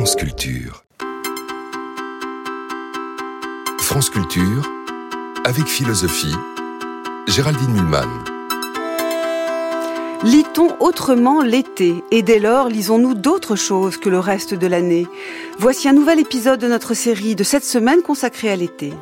France Culture. France Culture, avec philosophie, Géraldine Mühlmann. Lit-on autrement l'été ? Et dès lors, lisons-nous d'autres choses que le reste de l'année ? Voici un nouvel épisode de notre série de cette semaine consacrée à l'été.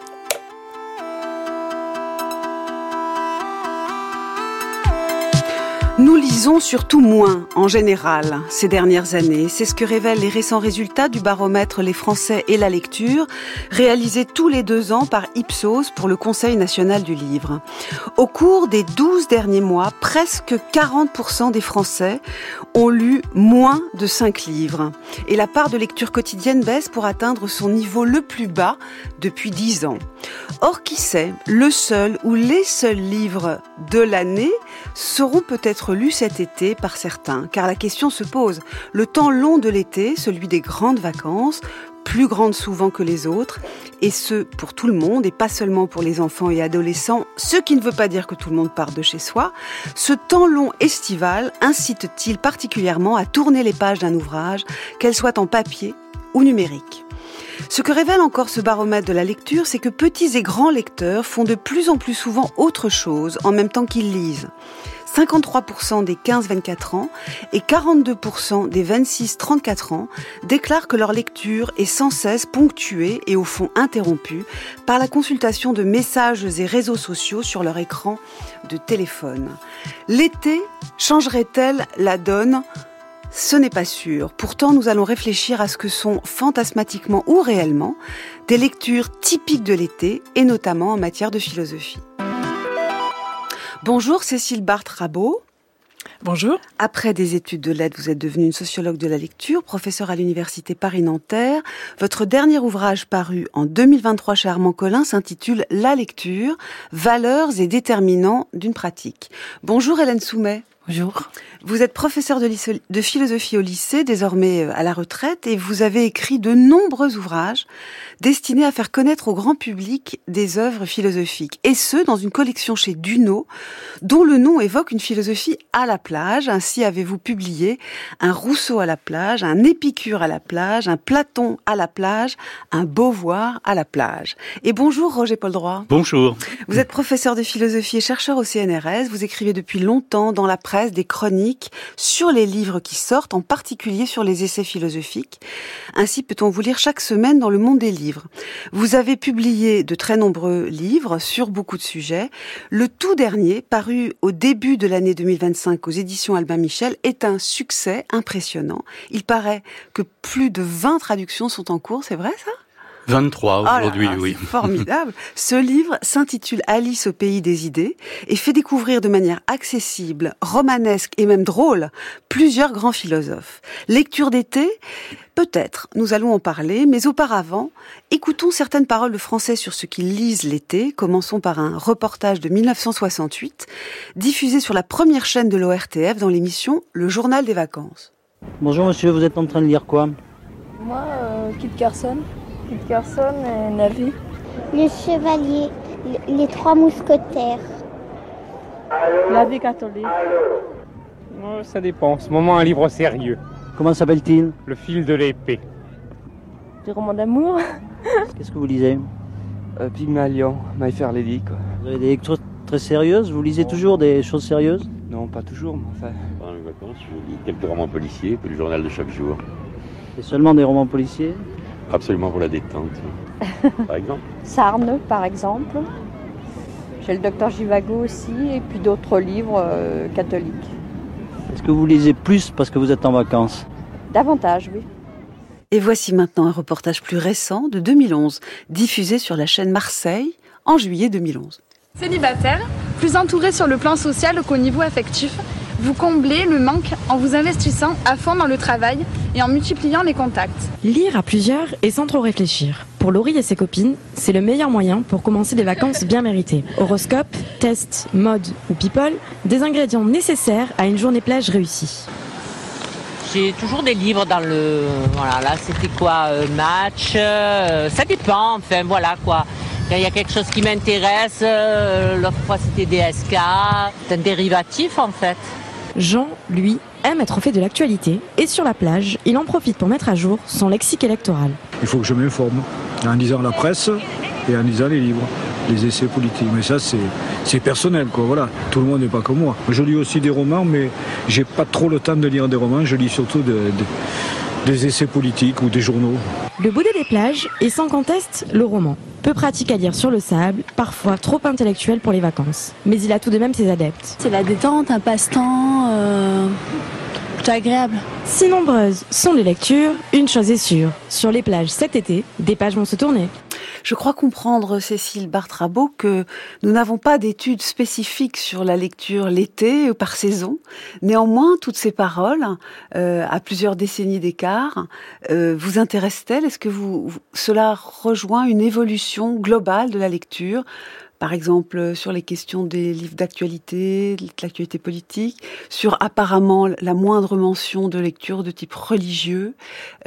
Nous lisons surtout moins, en général, ces dernières années. C'est ce que révèlent les récents résultats du baromètre Les Français et la lecture, réalisé tous les 2 ans par Ipsos pour le Conseil national du livre. Au cours des 12 derniers mois, presque 40% des Français ont lu moins de 5 livres. Et la part de lecture quotidienne baisse pour atteindre son niveau le plus bas depuis 10 ans. Or, qui sait, le seul ou les seuls livres de l'année seront peut-être lus cet été par certains, car la question se pose. Le temps long de l'été, celui des grandes vacances, plus grandes souvent que les autres, et ce, pour tout le monde, et pas seulement pour les enfants et adolescents, ce qui ne veut pas dire que tout le monde part de chez soi, ce temps long estival incite-t-il particulièrement à tourner les pages d'un ouvrage, qu'elles soient en papier ou numérique ? Ce que révèle encore ce baromètre de la lecture, c'est que petits et grands lecteurs font de plus en plus souvent autre chose en même temps qu'ils lisent. 53% des 15-24 ans et 42% des 26-34 ans déclarent que leur lecture est sans cesse ponctuée et au fond interrompue par la consultation de messages et réseaux sociaux sur leur écran de téléphone. L'été changerait-elle la donne ? Ce n'est pas sûr. Pourtant, nous allons réfléchir à ce que sont fantasmatiquement ou réellement des lectures typiques de l'été et notamment en matière de philosophie. Bonjour Cécile Barthes-Rabot. Bonjour. Après des études de lettres, vous êtes devenue une sociologue de la lecture, professeure à l'université Paris-Nanterre. Votre dernier ouvrage paru en 2023 chez Armand Collin s'intitule « La lecture, valeurs et déterminants d'une pratique ». Bonjour Hélène Soumet. Bonjour. Vous êtes professeure de philosophie au lycée, désormais à la retraite, et vous avez écrit de nombreux ouvrages destinés à faire connaître au grand public des œuvres philosophiques. Et ce, dans une collection chez Duno, dont le nom évoque une philosophie à la plage. Ainsi avez-vous publié un Rousseau à la plage, un Épicure à la plage, un Platon à la plage, un Beauvoir à la plage. Et bonjour Roger Poldroy. Bonjour. Vous êtes professeur de philosophie et chercheur au CNRS. Vous écrivez depuis longtemps dans la presse des chroniques sur les livres qui sortent, en particulier sur les essais philosophiques. Ainsi peut-on vous lire chaque semaine dans Le Monde des livres. Vous avez publié de très nombreux livres sur beaucoup de sujets. Le tout dernier, paru au début de l'année 2025 aux éditions Albin Michel, est un succès impressionnant. Il paraît que plus de 20 traductions sont en cours, c'est vrai ça ? 23 aujourd'hui, oui. C'est formidable. Ce livre s'intitule Alice au pays des idées et fait découvrir de manière accessible, romanesque et même drôle plusieurs grands philosophes. Lecture d'été ? Peut-être, nous allons en parler, mais auparavant, écoutons certaines paroles de Français sur ce qu'ils lisent l'été. Commençons par un reportage de 1968, diffusé sur la première chaîne de l'ORTF dans l'émission Le Journal des vacances. Bonjour monsieur, vous êtes en train de lire quoi ? Moi, Kit Carson. Kit Carson et Navi. Les Chevaliers, les 3 mousquetaires. La vie catholique. Oh, ça dépend. En ce moment, un livre sérieux. Comment s'appelle-t-il ? Le fil de l'épée. Des romans d'amour. Qu'est-ce que vous lisez ? Pygmalion, My Fair Lady, quoi. Vous avez des lectures très sérieuses ? Vous lisez toujours des choses sérieuses ? Non, pas toujours, mais enfin... Pendant les vacances, je lis quelques romans policiers, puis le journal de chaque jour. Et seulement des romans policiers ? Absolument pour la détente, par exemple. Sarne, par exemple. J'ai le docteur Givago aussi, et puis d'autres livres catholiques. Est-ce que vous lisez plus parce que vous êtes en vacances ? Davantage, oui. Et voici maintenant un reportage plus récent de 2011, diffusé sur la chaîne Marseille en juillet 2011. Célibataire, plus entouré sur le plan social qu'au niveau affectif, vous comblez le manque en vous investissant à fond dans le travail et en multipliant les contacts. Lire à plusieurs et sans trop réfléchir. Pour Laurie et ses copines, c'est le meilleur moyen pour commencer des vacances bien méritées. Horoscope, test, mode ou people, des ingrédients nécessaires à une journée plage réussie. J'ai toujours des livres dans le... Voilà, là c'était quoi match, ça dépend, enfin voilà quoi. Quand il y a quelque chose qui m'intéresse, l'autre fois c'était DSK, c'est un dérivatif en fait. Jean, lui, aime être au fait de l'actualité et sur la plage, il en profite pour mettre à jour son lexique électoral. Il faut que je m'informe en lisant la presse et en lisant les livres, les essais politiques. Mais ça, c'est personnel, quoi. Voilà. Tout le monde n'est pas comme moi. Je lis aussi des romans, mais j'ai pas trop le temps de lire des romans. Je lis surtout des essais politiques ou des journaux. Le boudet des plages est sans conteste le roman. Peu pratique à lire sur le sable, parfois trop intellectuel pour les vacances. Mais il a tout de même ses adeptes. C'est la détente, un passe-temps plutôt agréable. Si nombreuses sont les lectures, une chose est sûre. Sur les plages cet été, des pages vont se tourner. Je crois comprendre, Cécile Barthrabo, que nous n'avons pas d'études spécifiques sur la lecture l'été par saison. Néanmoins, toutes ces paroles, à plusieurs décennies d'écart, vous intéressent-elles ? Est-ce que cela rejoint une évolution globale de la lecture ? Par exemple, sur les questions des livres d'actualité, de l'actualité politique, sur apparemment la moindre mention de lecture de type religieux.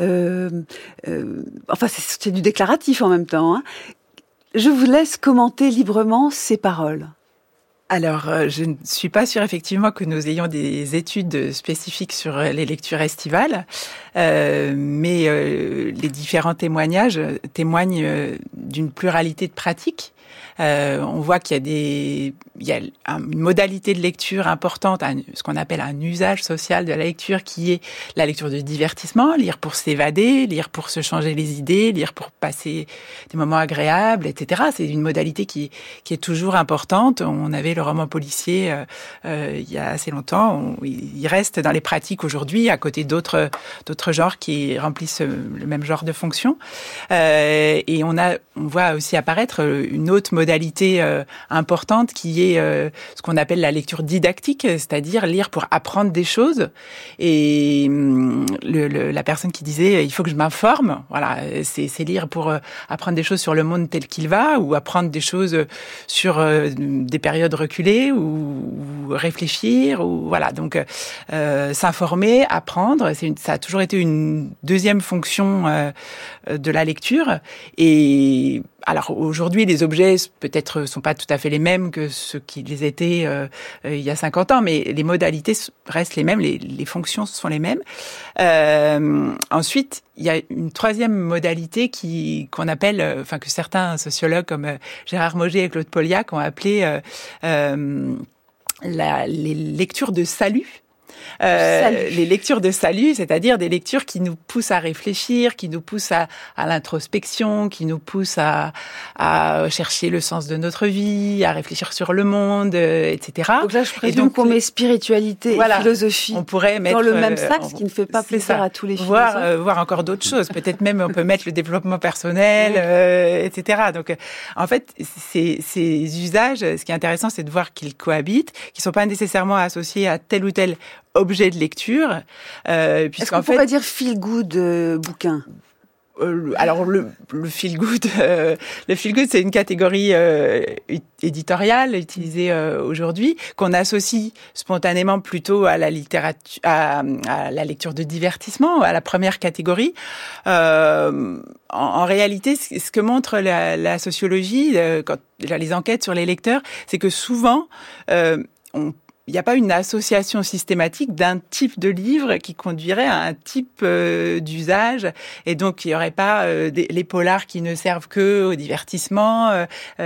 Enfin, c'est du déclaratif en même temps. Hein. Je vous laisse commenter librement ces paroles. Alors, je ne suis pas sûre effectivement que nous ayons des études spécifiques sur les lectures estivales, mais les différents témoignages témoignent d'une pluralité de pratiques. On voit qu'il y a une modalité de lecture importante, ce qu'on appelle un usage social de la lecture, qui est la lecture de divertissement, lire pour s'évader, lire pour se changer les idées, lire pour passer des moments agréables, etc. C'est une modalité qui est toujours importante. On avait le roman policier il y a assez longtemps. Il reste dans les pratiques aujourd'hui, à côté d'autres genres qui remplissent le même genre de fonction. Et on voit aussi apparaître une autre modalité importante qui est ce qu'on appelle la lecture didactique, c'est-à-dire lire pour apprendre des choses. Et la personne qui disait il faut que je m'informe, voilà, c'est lire pour apprendre des choses sur le monde tel qu'il va, ou apprendre des choses sur des périodes reculées, ou réfléchir, ou voilà. Donc s'informer, apprendre, ça a toujours été une deuxième fonction de la lecture. Et alors aujourd'hui, les objets peut-être sont pas tout à fait les mêmes que ceux qui les étaient il y a 50 ans, mais les modalités restent les mêmes, les fonctions sont les mêmes. Ensuite, il y a une troisième modalité qu'on appelle, que certains sociologues comme Gérard Mauger et Claude Polliac ont appelé les lectures de salut. Les lectures de salut, c'est-à-dire des lectures qui nous poussent à réfléchir, qui nous poussent à l'introspection, qui nous poussent à chercher le sens de notre vie, à réfléchir sur le monde, etc. Donc là, je présume qu'on met spiritualité et philosophie on pourrait mettre, dans le même sac, ce qui ne fait pas plaisir à tous les philosophes. Voir encore d'autres choses. Peut-être même on peut mettre le développement personnel, etc. Donc, en fait, ces usages, ce qui est intéressant, c'est de voir qu'ils cohabitent, qu'ils ne sont pas nécessairement associés à tel ou tel objet de lecture. Est-ce qu'on pourrait dire feel good bouquin? Alors le feel good, c'est une catégorie éditoriale utilisée aujourd'hui qu'on associe spontanément plutôt à la littérature, à la lecture de divertissement, à la première catégorie. En réalité, ce que montre la sociologie, quand les enquêtes sur les lecteurs, c'est que souvent il n'y a pas une association systématique d'un type de livre qui conduirait à un type d'usage, et donc il n'y aurait pas les polars qui ne servent que au divertissement,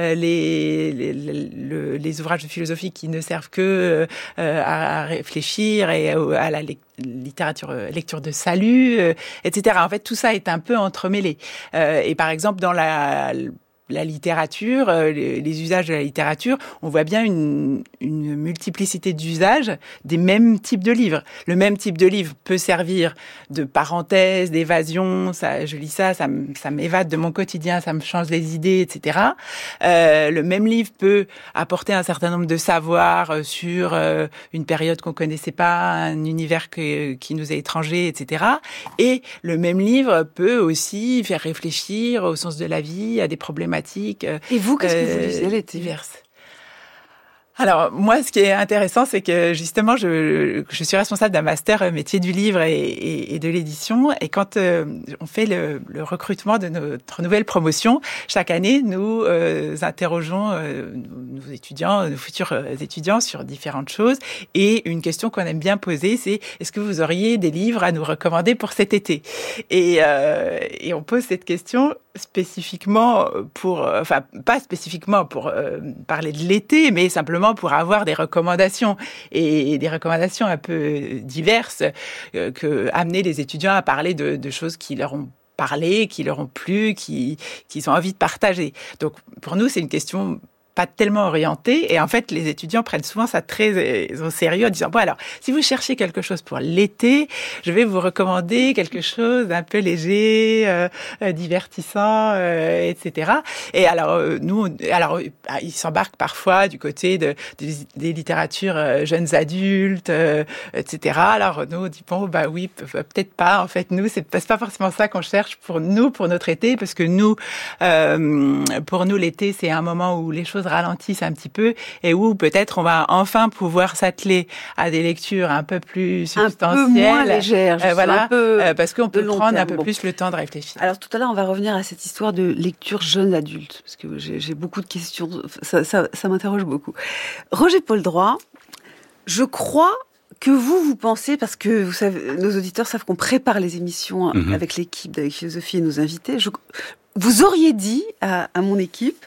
les ouvrages de philosophie qui ne servent que à réfléchir et à la lecture de salut, etc. En fait, tout ça est un peu entremêlé. Et par exemple, dans la littérature, les usages de la littérature, on voit bien une multiplicité d'usages des mêmes types de livres. Le même type de livre peut servir de parenthèse, d'évasion, je lis ça m'évade de mon quotidien, ça me change les idées, etc. Le même livre peut apporter un certain nombre de savoirs sur une période qu'on connaissait pas, un univers qui nous est étranger, etc. Et le même livre peut aussi faire réfléchir au sens de la vie, à des problématiques. Et vous, qu'est-ce que vous lisez l'été? Diverses. Alors moi, ce qui est intéressant, c'est que justement, je suis responsable d'un master métier du livre et de l'édition. Et quand on fait le recrutement de notre nouvelle promotion, chaque année, nous interrogeons nos étudiants, nos futurs étudiants sur différentes choses. Et une question qu'on aime bien poser, c'est est-ce que vous auriez des livres à nous recommander pour cet été ? Et on pose cette question spécifiquement enfin pas spécifiquement pour parler de l'été, mais simplement pour avoir des recommandations et des recommandations un peu diverses, amener les étudiants à parler de choses qui leur ont parlé, qui leur ont plu, qu'ils ont envie de partager. Donc pour nous, c'est une question pas tellement orientée, et en fait les étudiants prennent souvent ça très au sérieux en disant bon alors si vous cherchez quelque chose pour l'été, je vais vous recommander quelque chose d'un peu léger, divertissant, etc. Et alors ils s'embarquent parfois du côté des littératures jeunes adultes, etc. Alors nous on dit bon bah oui peut-être pas, en fait nous c'est pas forcément ça qu'on cherche pour notre été, parce que nous pour nous l'été c'est un moment où les choses ralentissent un petit peu et où peut-être on va enfin pouvoir s'atteler à des lectures un peu plus substantielles, un peu moins légères, voilà, un peu parce qu'on peut prendre un peu bon. plus le temps de réfléchir. Alors tout à l'heure, on va revenir à cette histoire de lecture jeunes adultes, parce que j'ai beaucoup de questions, ça m'interroge beaucoup. Roger-Paul Droit, je crois que vous pensez, parce que vous savez, nos auditeurs savent qu'on prépare les émissions avec l'équipe d'Avec Philosophie et nos invités, vous auriez dit à mon équipe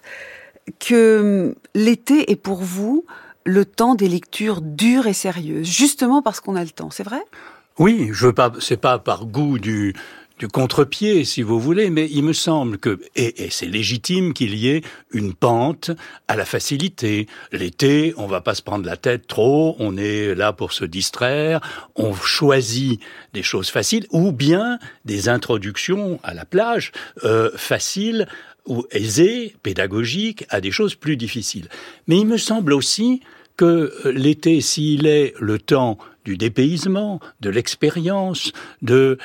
que l'été est pour vous le temps des lectures dures et sérieuses, justement parce qu'on a le temps, c'est vrai ? Oui, c'est pas par goût du contre-pied, si vous voulez, mais il me semble que, et c'est légitime qu'il y ait une pente à la facilité. L'été, on va pas se prendre la tête trop, on est là pour se distraire, on choisit des choses faciles, ou bien des introductions à la plage faciles, ou aisé, pédagogique, à des choses plus difficiles. Mais il me semble aussi que l'été, s'il est le temps du dépaysement, de l'expérience, du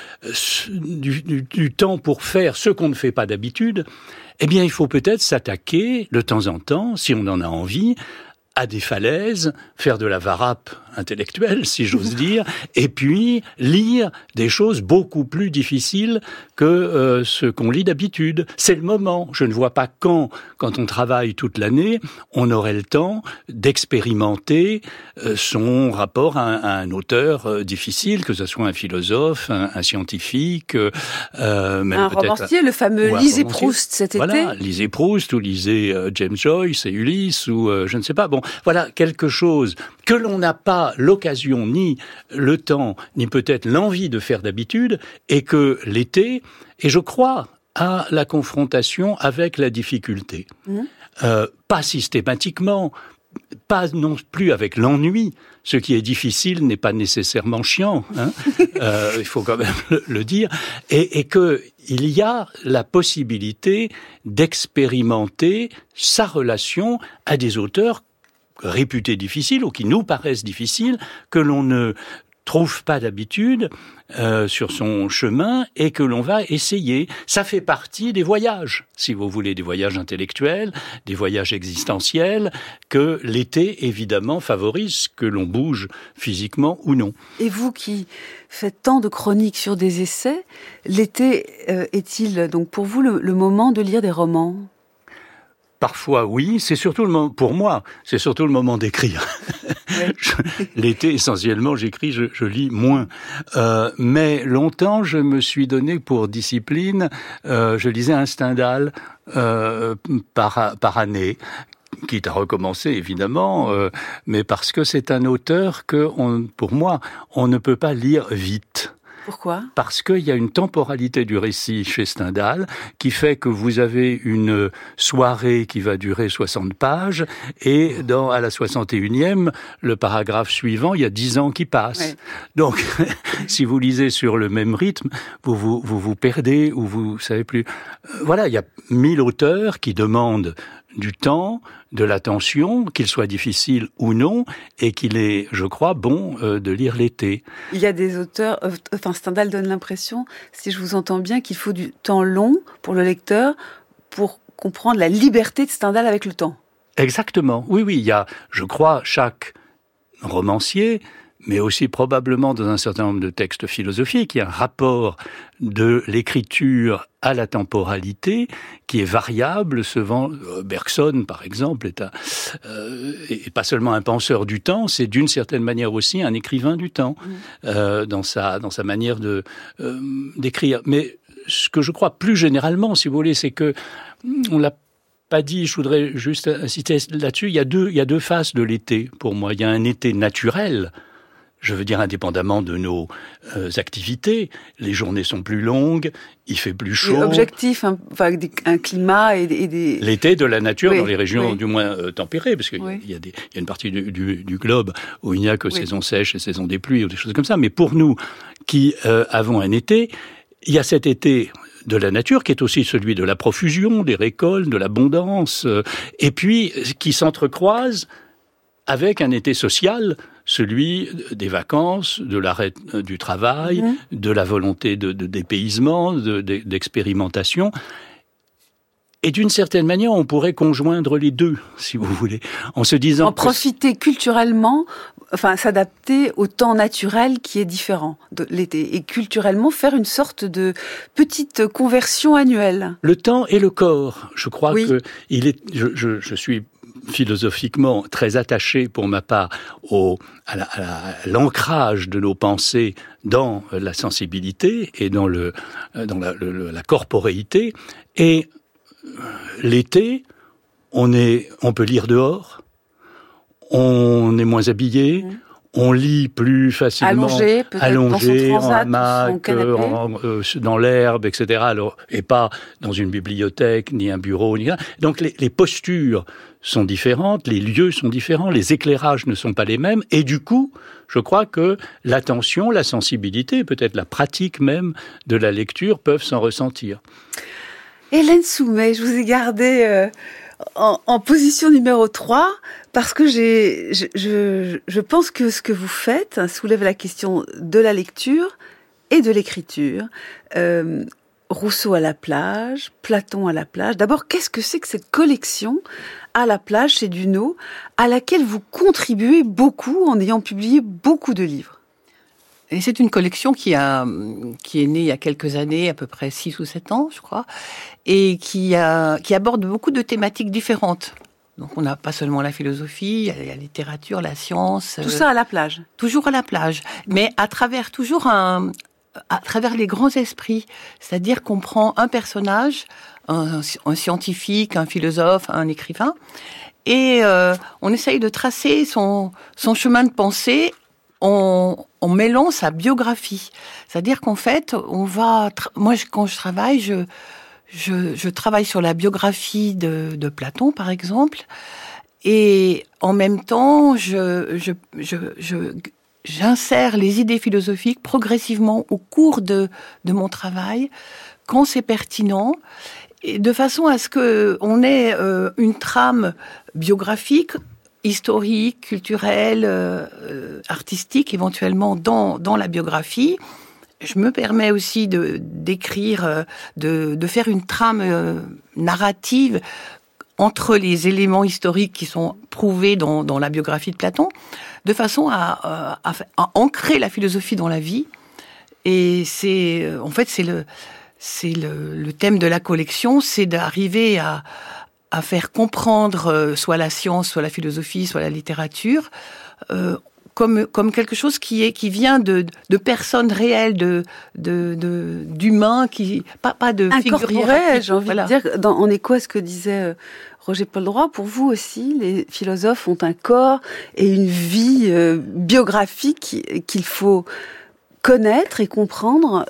temps pour faire ce qu'on ne fait pas d'habitude, eh bien, il faut peut-être s'attaquer, de temps en temps, si on en a envie, à des falaises, faire de la varap intellectuelle, si j'ose dire, et puis lire des choses beaucoup plus difficiles que ce qu'on lit d'habitude. C'est le moment. Je ne vois pas quand on travaille toute l'année, on aurait le temps d'expérimenter son rapport à un auteur difficile, que ce soit un philosophe, un scientifique, même un romancier, le fameux lisez Proust cet été. Voilà, lisez Proust ou lisez James Joyce et Ulysse ou je ne sais pas. Bon, voilà quelque chose que l'on n'a pas l'occasion, ni le temps, ni peut-être l'envie de faire d'habitude, et que l'été, et je crois à la confrontation avec la difficulté. Pas systématiquement, pas non plus avec l'ennui. Ce qui est difficile n'est pas nécessairement chiant, hein. Il faut quand même le dire. Et que il y a la possibilité d'expérimenter sa relation à des auteurs réputés difficiles ou qui nous paraissent difficiles, que l'on ne trouve pas d'habitude sur son chemin et que l'on va essayer. Ça fait partie des voyages, si vous voulez, des voyages intellectuels, des voyages existentiels, que l'été, évidemment, favorise, que l'on bouge physiquement ou non. Et vous qui faites tant de chroniques sur des essais, l'été est-il donc pour vous le moment de lire des romans ? Parfois, oui. C'est surtout le moment, pour moi, c'est surtout le moment d'écrire. Oui. L'été, essentiellement, j'écris, je lis moins. Mais longtemps, je me suis donné pour discipline, je lisais un Stendhal par année, quitte à recommencer, évidemment, mais parce que c'est un auteur que, pour moi, on ne peut pas lire vite. Pourquoi ? Parce qu'il y a une temporalité du récit chez Stendhal qui fait que vous avez une soirée qui va durer 60 pages et à la 61e, le paragraphe suivant, il y a 10 ans qui passent. Ouais. Donc, si vous lisez sur le même rythme, vous perdez ou vous savez plus. Voilà, il y a 1000 auteurs qui demandent du temps, de l'attention, qu'il soit difficile ou non, et qu'il est, je crois, bon de lire l'été. Il y a des auteurs, Stendhal donne l'impression, si je vous entends bien, qu'il faut du temps long pour le lecteur pour comprendre la liberté de Stendhal avec le temps. Exactement. Oui, il y a, je crois, chaque romancier, mais aussi probablement dans un certain nombre de textes philosophiques, il y a un rapport de l'écriture à la temporalité qui est variable. Souvent, Bergson, par exemple, est pas seulement un penseur du temps, c'est d'une certaine manière aussi un écrivain du temps, dans sa manière d'écrire. Mais ce que je crois plus généralement, si vous voulez, c'est que on l'a pas dit, je voudrais juste insister là-dessus, il y a deux faces de l'été pour moi. Il y a un été naturel, je veux dire indépendamment de nos activités. Les journées sont plus longues, il fait plus chaud. Et objectif, un climat et des... L'été de la nature dans les régions du moins tempérées, parce qu'il y a une partie du globe où il n'y a que saison sèche et saison des pluies ou des choses comme ça. Mais pour nous qui avons un été, il y a cet été de la nature, qui est aussi celui de la profusion, des récoltes, de l'abondance, et puis qui s'entrecroise avec un été social, celui des vacances, de l'arrêt du travail, de la volonté de dépaysement, d'expérimentation. Et d'une certaine manière, on pourrait conjoindre les deux, si vous voulez, en se disant... En profiter culturellement, s'adapter au temps naturel qui est différent de l'été. Et culturellement, faire une sorte de petite conversion annuelle. Le temps et le corps. Je crois que je suis philosophiquement très attaché, pour ma part, à l'ancrage de nos pensées dans la sensibilité et dans la corporéité. Et l'été, on peut lire dehors, on est moins habillé, on lit plus facilement, allongé en hamac, dans l'herbe, etc. Et pas dans une bibliothèque, ni un bureau, ni rien. Donc les postures sont différentes, les lieux sont différents, les éclairages ne sont pas les mêmes, et du coup, je crois que l'attention, la sensibilité, peut-être la pratique même de la lecture peuvent s'en ressentir. Hélène Soumet, je vous ai gardée en position numéro 3 parce que je pense que ce que vous faites soulève la question de la lecture et de l'écriture. Rousseau à la plage, Platon à la plage. D'abord, qu'est-ce que c'est que cette collection à la plage chez Duno, à laquelle vous contribuez beaucoup en ayant publié beaucoup de livres? Et c'est une collection qui est née il y a quelques années, à peu près 6 ou 7 ans, je crois, et qui aborde beaucoup de thématiques différentes. Donc on n'a pas seulement la philosophie, il y a la littérature, la science. Tout ça à la plage. Toujours à la plage, mais à travers les grands esprits. C'est-à-dire qu'on prend un personnage, un scientifique, un philosophe, un écrivain, et on essaye de tracer son chemin de pensée en mêlant sa biographie. C'est-à-dire qu'en fait, moi, quand je travaille, je travaille sur la biographie de Platon, par exemple, et en même temps, j'insère les idées philosophiques progressivement au cours de mon travail, quand c'est pertinent, et de façon à ce qu'on ait une trame biographique, historique, culturelle, artistique, éventuellement dans la biographie. Je me permets aussi d'écrire, de faire une trame narrative entre les éléments historiques qui sont prouvés dans la biographie de Platon, de façon à ancrer la philosophie dans la vie. Et c'est le thème de la collection, c'est d'arriver à faire comprendre soit la science, soit la philosophie, soit la littérature, comme quelque chose qui vient de personnes réelles, d'humains, pas de figures hiérarchiques. J'ai envie de dire, en écho à ce que disait Roger Paul Droit, pour vous aussi, les philosophes ont un corps et une vie biographique qu'il faut connaître et comprendre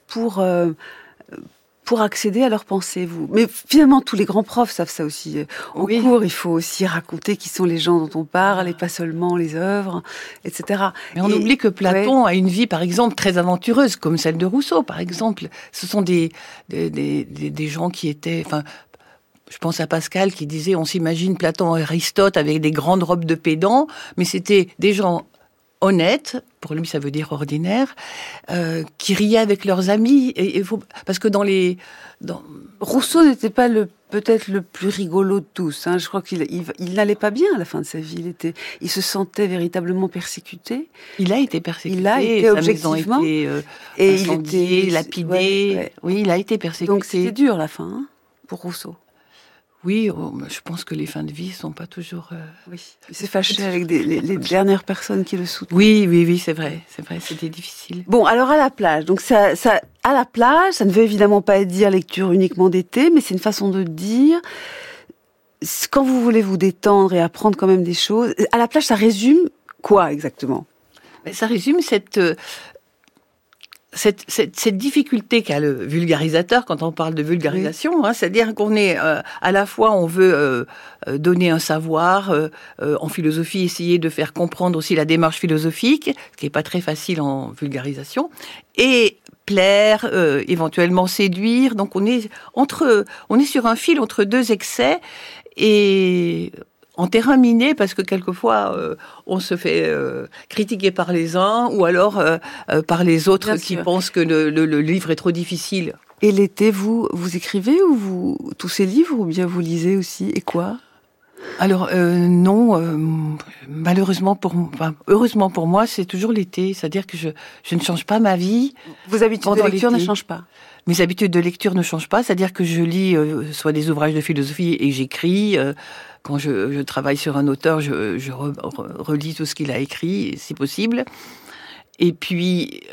pour accéder à leurs pensées, vous. Mais finalement, tous les grands profs savent ça aussi. Au cours, il faut aussi raconter qui sont les gens dont on parle, et pas seulement les œuvres, etc. Mais on oublie que Platon a une vie, par exemple, très aventureuse, comme celle de Rousseau, par exemple. Ce sont des gens qui étaient... Je pense à Pascal qui disait, on s'imagine Platon et Aristote avec des grandes robes de pédants, mais c'était des gens honnêtes, pour lui ça veut dire ordinaire, qui riaient avec leurs amis. Parce que Rousseau n'était pas le peut-être le plus rigolo de tous. Je crois qu'il n'allait pas bien à la fin de sa vie. Il se sentait véritablement persécuté. Il a été persécuté. Il a été objectivement. Et il était lapidé. Ouais. Oui, il a été persécuté. Donc c'était dur la fin pour Rousseau. Oui, je pense que les fins de vie sont pas toujours... Oui, il s'est fâché avec les dernières personnes qui le soutenaient. Oui, c'est vrai, c'était difficile. Bon, alors à la plage, donc ça, à la plage, ça ne veut évidemment pas dire lecture uniquement d'été, mais c'est une façon de dire, quand vous voulez vous détendre et apprendre quand même des choses, à la plage, ça résume quoi exactement ? Ça résume cette difficulté qu'a le vulgarisateur quand on parle de vulgarisation, c'est-à-dire qu'on est à la fois on veut donner un savoir en philosophie, essayer de faire comprendre aussi la démarche philosophique, ce qui est pas très facile en vulgarisation, et plaire, éventuellement séduire. Donc on est sur un fil entre deux excès et en terrain miné, parce que quelquefois on se fait critiquer par les uns ou alors par les autres qui pensent que le livre est trop difficile. Et l'été, vous écrivez ou tous ces livres, ou bien vous lisez aussi, et quoi ? Alors non, malheureusement heureusement pour moi, c'est toujours l'été, c'est-à-dire que je ne change pas ma vie. Vos habitudes de lecture ne changent pas ? Mes habitudes de lecture ne changent pas, c'est-à-dire que je lis soit des ouvrages de philosophie et j'écris. Quand je travaille sur un auteur, je relis tout ce qu'il a écrit, si possible. Et puis,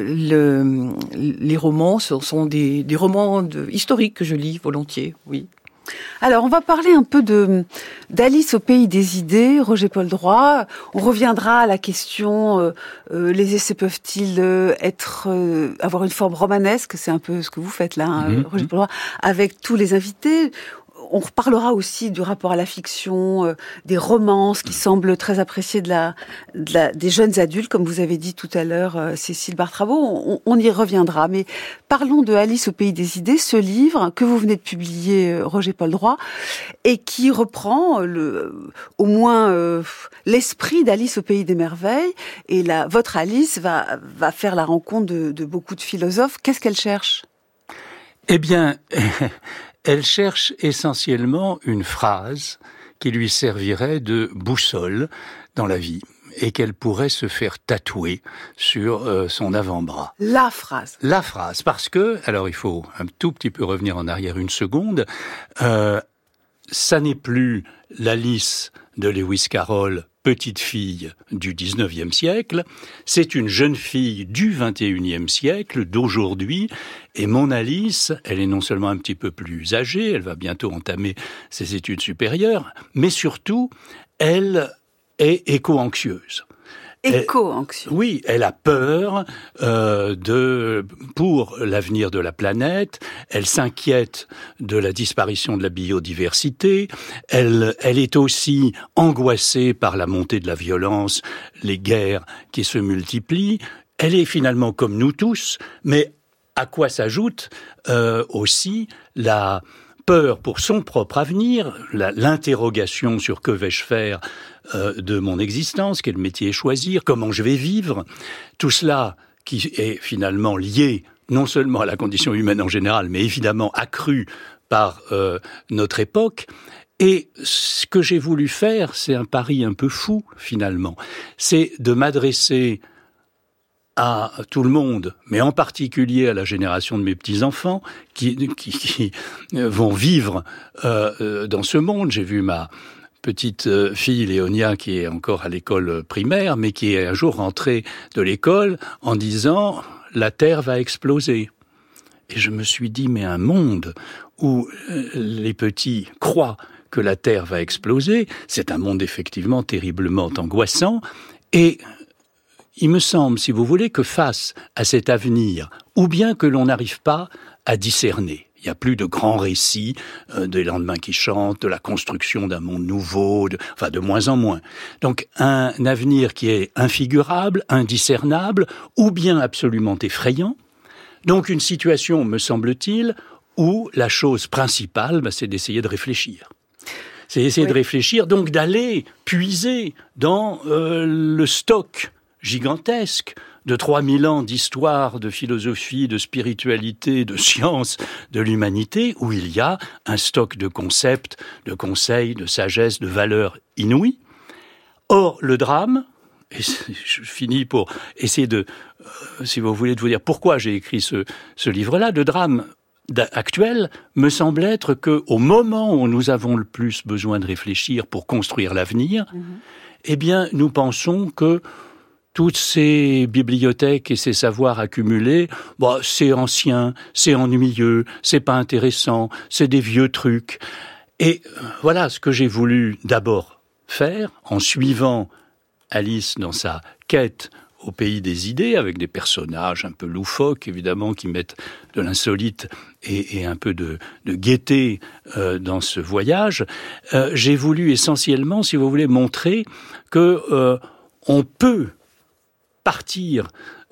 les romans sont des romans historiques que je lis volontiers, oui. Alors, on va parler un peu d'Alice au pays des idées, Roger-Paul Droit. On reviendra à la question, les essais peuvent-ils avoir une forme romanesque ? C'est un peu ce que vous faites là, Roger-Paul Droit, avec tous les invités. On reparlera aussi du rapport à la fiction, des romances qui semblent très appréciées des jeunes adultes, comme vous avez dit tout à l'heure, Cécile Bartrabo. On y reviendra. Mais parlons de Alice au pays des idées, ce livre que vous venez de publier, Roger-Paul Droit, et qui reprend au moins l'esprit d'Alice au pays des merveilles. Et votre Alice va faire la rencontre de beaucoup de philosophes. Qu'est-ce qu'elle cherche ? Eh bien, elle cherche essentiellement une phrase qui lui servirait de boussole dans la vie et qu'elle pourrait se faire tatouer sur son avant-bras. La phrase. La phrase, parce que, alors il faut un tout petit peu revenir en arrière une seconde, ça n'est plus l'Alice de Lewis Carroll, petite fille du 19e siècle, c'est une jeune fille du 21e siècle, d'aujourd'hui, et mon Alice, elle est non seulement un petit peu plus âgée, elle va bientôt entamer ses études supérieures, mais surtout, elle est éco-anxieuse. Éco-anxieuse. Oui, elle a peur pour l'avenir de la planète, elle s'inquiète de la disparition de la biodiversité, elle est aussi angoissée par la montée de la violence, les guerres qui se multiplient. Elle est finalement comme nous tous, mais à quoi s'ajoute aussi la peur pour son propre avenir, l'interrogation sur que vais-je faire de mon existence, quel métier choisir, comment je vais vivre, tout cela qui est finalement lié non seulement à la condition humaine en général, mais évidemment accru par notre époque. Et ce que j'ai voulu faire, c'est un pari un peu fou finalement, c'est de m'adresser à tout le monde, mais en particulier à la génération de mes petits-enfants qui vont vivre dans ce monde. J'ai vu ma petite fille Léonia qui est encore à l'école primaire, mais qui est un jour rentrée de l'école en disant « la Terre va exploser ». Et je me suis dit « mais un monde où les petits croient que la Terre va exploser, c'est un monde effectivement terriblement angoissant ». Et il me semble, si vous voulez, que face à cet avenir, ou bien que l'on n'arrive pas à discerner, il n'y a plus de grands récits des lendemains qui chantent, de la construction d'un monde nouveau, de moins en moins. Donc un avenir qui est infigurable, indiscernable, ou bien absolument effrayant. Donc une situation, me semble-t-il, où la chose principale, c'est d'essayer de réfléchir. C'est d'essayer de réfléchir, donc d'aller puiser dans le stock gigantesque de 3000 ans d'histoire, de philosophie, de spiritualité, de science, de l'humanité, où il y a un stock de concepts, de conseils, de sagesse, de valeurs inouïes. Or, le drame, et je finis pour essayer de, si vous voulez, de vous dire pourquoi j'ai écrit ce livre-là, le drame actuel me semble être qu'au moment où nous avons le plus besoin de réfléchir pour construire l'avenir, eh bien, nous pensons que toutes ces bibliothèques et ces savoirs accumulés, c'est ancien, c'est ennuyeux, c'est pas intéressant, c'est des vieux trucs. Et voilà ce que j'ai voulu d'abord faire en suivant Alice dans sa quête au pays des idées, avec des personnages un peu loufoques, évidemment, qui mettent de l'insolite et un peu de gaieté dans ce voyage. J'ai voulu essentiellement, si vous voulez, montrer que on peut partir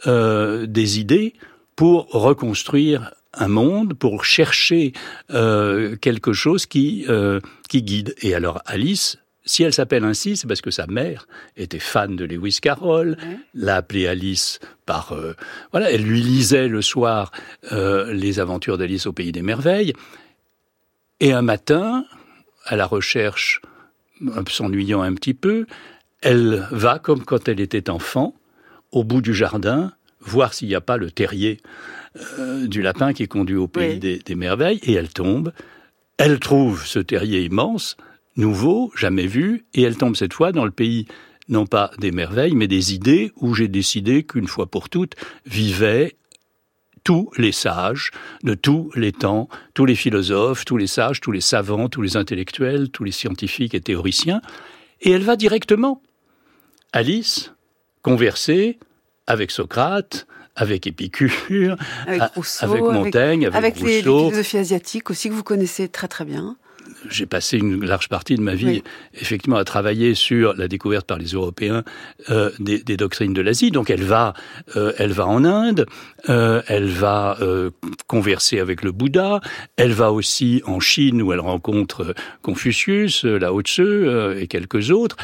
des idées pour reconstruire un monde, pour chercher quelque chose qui guide. Et alors, Alice, si elle s'appelle ainsi, c'est parce que sa mère était fan de Lewis Carroll, l'a appelée Alice par... elle lui lisait le soir les aventures d'Alice au Pays des Merveilles. Et un matin, à la recherche, s'ennuyant un petit peu, elle va, comme quand elle était enfant, au bout du jardin, voir s'il n'y a pas le terrier du lapin qui conduit au Pays des Merveilles, et elle tombe. Elle trouve ce terrier immense, nouveau, jamais vu, et elle tombe cette fois dans le pays, non pas des merveilles, mais des idées, où j'ai décidé qu'une fois pour toutes, vivaient tous les sages de tous les temps, tous les philosophes, tous les sages, tous les savants, tous les intellectuels, tous les scientifiques et théoriciens, et elle va directement, Alice, converser avec Socrate, avec Épicure, avec Rousseau, avec Montaigne, avec Rousseau. Les philosophies asiatiques aussi que vous connaissez très très bien. J'ai passé une large partie de ma vie, effectivement, à travailler sur la découverte par les Européens des doctrines de l'Asie. Donc, elle va en Inde, elle va converser avec le Bouddha, elle va aussi en Chine où elle rencontre Confucius, Lao Tzu et quelques autres,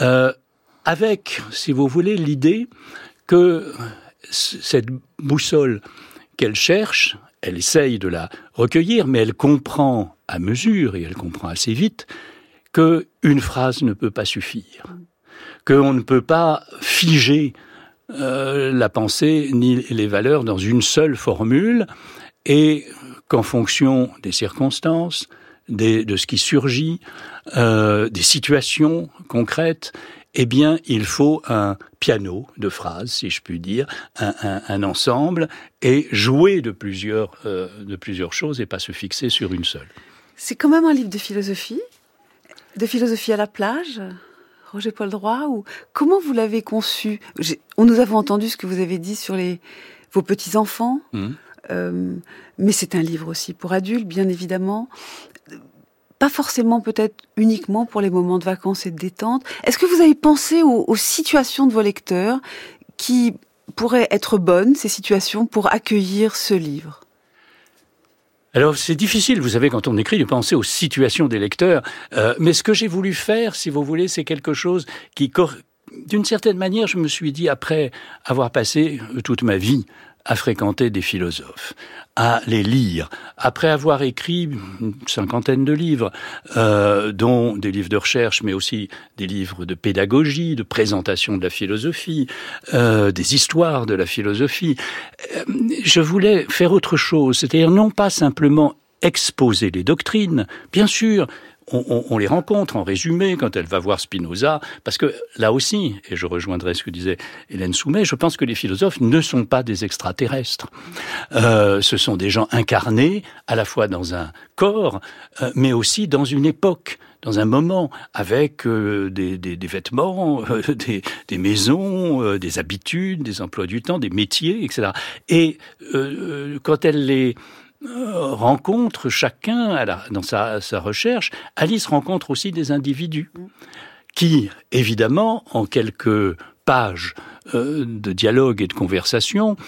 avec, si vous voulez, l'idée que cette boussole qu'elle cherche, elle essaye de la recueillir, mais elle comprend à mesure, et elle comprend assez vite, qu'une phrase ne peut pas suffire, qu'on ne peut pas figer la pensée ni les valeurs dans une seule formule, et qu'en fonction des circonstances, de ce qui surgit, des situations concrètes, eh bien, il faut un piano de phrases, si je puis dire, un ensemble, et jouer de plusieurs choses et pas se fixer sur une seule. C'est quand même un livre de philosophie à la plage, Roger Paul Droit, ou comment vous l'avez conçu? Nous avons entendu ce que vous avez dit sur vos petits-enfants, mais c'est un livre aussi pour adultes, bien évidemment. Pas forcément peut-être uniquement pour les moments de vacances et de détente. Est-ce que vous avez pensé aux situations de vos lecteurs qui pourraient être bonnes, ces situations, pour accueillir ce livre ? Alors, c'est difficile, vous savez, quand on écrit, de penser aux situations des lecteurs. Mais ce que j'ai voulu faire, si vous voulez, c'est quelque chose qui, d'une certaine manière, je me suis dit, après avoir passé toute ma vie à fréquenter des philosophes, à les lire, après avoir écrit une 50aine de livres, dont des livres de recherche, mais aussi des livres de pédagogie, de présentation de la philosophie, des histoires de la philosophie, je voulais faire autre chose, c'est-à-dire non pas simplement exposer les doctrines, bien sûr, on les rencontre en résumé quand elle va voir Spinoza, parce que là aussi, et je rejoindrai ce que disait Hélène Soumet, je pense que les philosophes ne sont pas des extraterrestres. Ce sont des gens incarnés, à la fois dans un corps, mais aussi dans une époque, dans un moment, avec des vêtements, des maisons, des habitudes, des emplois du temps, des métiers, etc. Et quand elle les rencontre chacun dans sa recherche, Alice rencontre aussi des individus qui, évidemment, en quelques pages de dialogue et de conversation,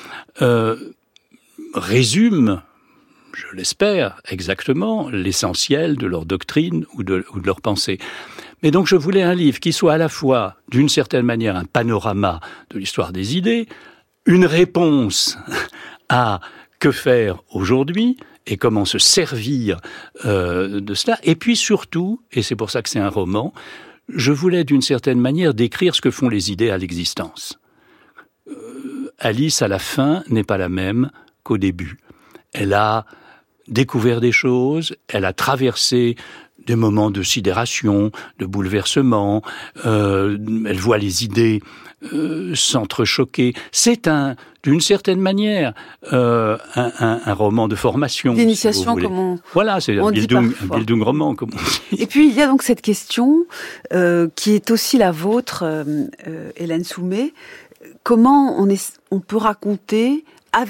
résument, je l'espère, exactement l'essentiel de leur doctrine ou de leur pensée. Mais donc je voulais un livre qui soit à la fois, d'une certaine manière, un panorama de l'histoire des idées, une réponse à que faire aujourd'hui et comment se servir de cela. Et puis surtout, et c'est pour ça que c'est un roman, je voulais d'une certaine manière décrire ce que font les idées à l'existence. Alice, à la fin, n'est pas la même qu'au début. Elle a découvert des choses, elle a traversé des moments de sidération, de bouleversement, elle voit les idées s'entrechoquer. C'est d'une certaine manière, un roman de formation. D'initiation, si comme on Voilà, c'est un Bildung roman, comme on dit. Et puis, il y a donc cette question, qui est aussi la vôtre, Hélène Soumet. Comment on peut raconter...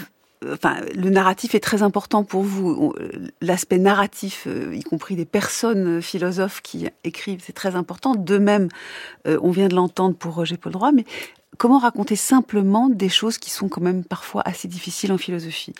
le narratif est très important pour vous. L'aspect narratif, y compris des personnes philosophes qui écrivent, c'est très important. De même, on vient de l'entendre pour Roger Paul Droit, mais comment raconter simplement des choses qui sont quand même parfois assez difficiles en philosophie,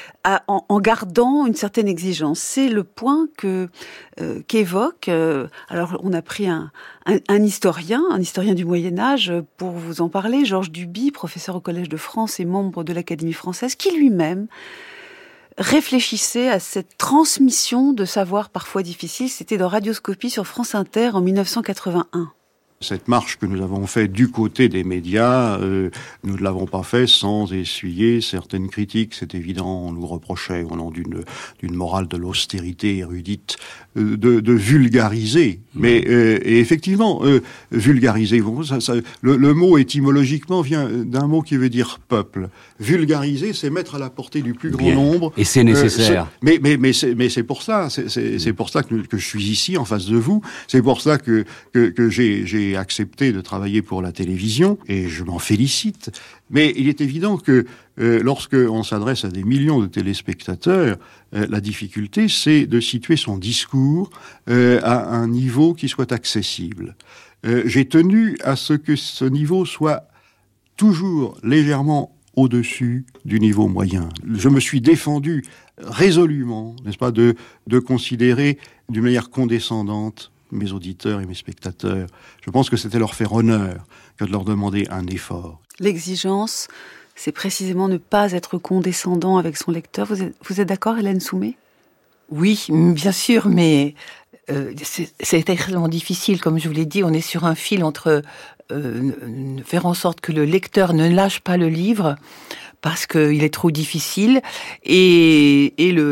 en gardant une certaine exigence. C'est le point qu'évoque. Alors, on a pris un historien du Moyen-Âge pour vous en parler, Georges Duby, professeur au Collège de France et membre de l'Académie française, qui lui-même réfléchissait à cette transmission de savoir parfois difficile. C'était dans Radioscopie sur France Inter en 1981. Cette marche que nous avons faite du côté des médias, nous ne l'avons pas fait sans essuyer certaines critiques. C'est évident, on nous reprochait, au nom d'une morale de l'austérité érudite, de vulgariser. Mais et effectivement, vulgariser, le mot étymologiquement vient d'un mot qui veut dire peuple. Vulgariser, c'est mettre à la portée du plus grand nombre. Et c'est nécessaire. Mais c'est pour ça, c'est pour ça que je suis ici en face de vous. C'est pour ça que j'ai accepté de travailler pour la télévision, et je m'en félicite. Mais il est évident que lorsque on s'adresse à des millions de téléspectateurs, la difficulté, c'est de situer son discours à un niveau qui soit accessible. J'ai tenu à ce que ce niveau soit toujours légèrement au-dessus du niveau moyen. Je me suis défendu résolument, n'est-ce pas, de considérer d'une manière condescendante mes auditeurs et mes spectateurs. Je pense que c'était leur faire honneur que de leur demander un effort. L'exigence, c'est précisément ne pas être condescendant avec son lecteur. Vous êtes d'accord, Hélène Soumet ? Oui, bien sûr, mais c'est extrêmement difficile. Comme je vous l'ai dit, on est sur un fil entre faire en sorte que le lecteur ne lâche pas le livre parce qu'il est trop difficile, et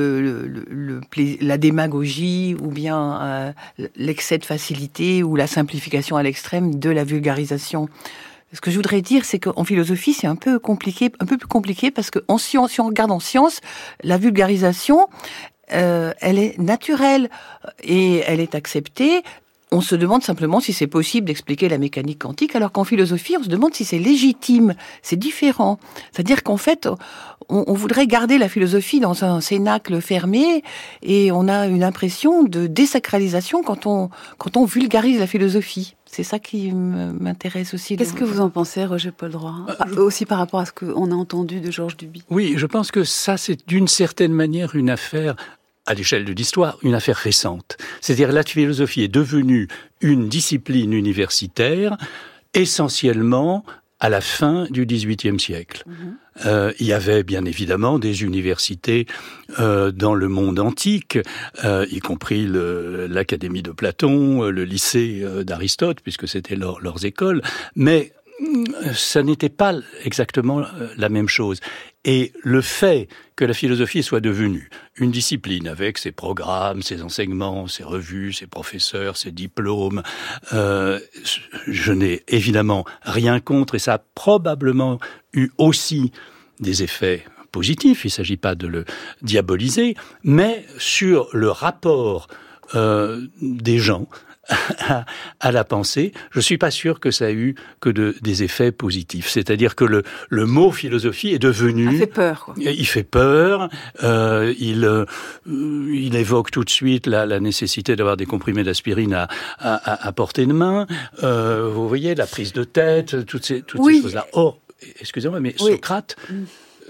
la démagogie ou bien l'excès de facilité ou la simplification à l'extrême de la vulgarisation. Ce que je voudrais dire, c'est qu'en philosophie, c'est un peu plus compliqué, parce que si on regarde en science, la vulgarisation, elle est naturelle et elle est acceptée. On se demande simplement si c'est possible d'expliquer la mécanique quantique, alors qu'en philosophie, on se demande si c'est légitime. C'est différent. C'est-à-dire qu'en fait, on voudrait garder la philosophie dans un cénacle fermé, et on a une impression de désacralisation quand on vulgarise la philosophie. C'est ça qui m'intéresse aussi. Qu'est-ce que vous en pensez, Roger Paul Droit, aussi par rapport à ce qu'on a entendu de Georges Duby? Oui, je pense que ça, c'est d'une certaine manière une affaire, à l'échelle de l'histoire, une affaire récente. C'est-à-dire la philosophie est devenue une discipline universitaire essentiellement à la fin du XVIIIe siècle. Il y avait bien évidemment des universités dans le monde antique, y compris l'Académie de Platon, le lycée d'Aristote, puisque c'était leurs écoles, mais ça n'était pas exactement la même chose. Et le fait que la philosophie soit devenue une discipline avec ses programmes, ses enseignements, ses revues, ses professeurs, ses diplômes, je n'ai évidemment rien contre, et ça a probablement eu aussi des effets positifs. Il ne s'agit pas de le diaboliser, mais sur le rapport des gens à la pensée, je suis pas sûr que ça a eu que des effets positifs. C'est-à-dire que le mot philosophie est devenu... Il fait peur, quoi. Il fait peur, il évoque tout de suite la nécessité d'avoir des comprimés d'aspirine à portée de main. Vous voyez, la prise de tête, toutes ces choses-là. Or, excusez-moi, mais Socrate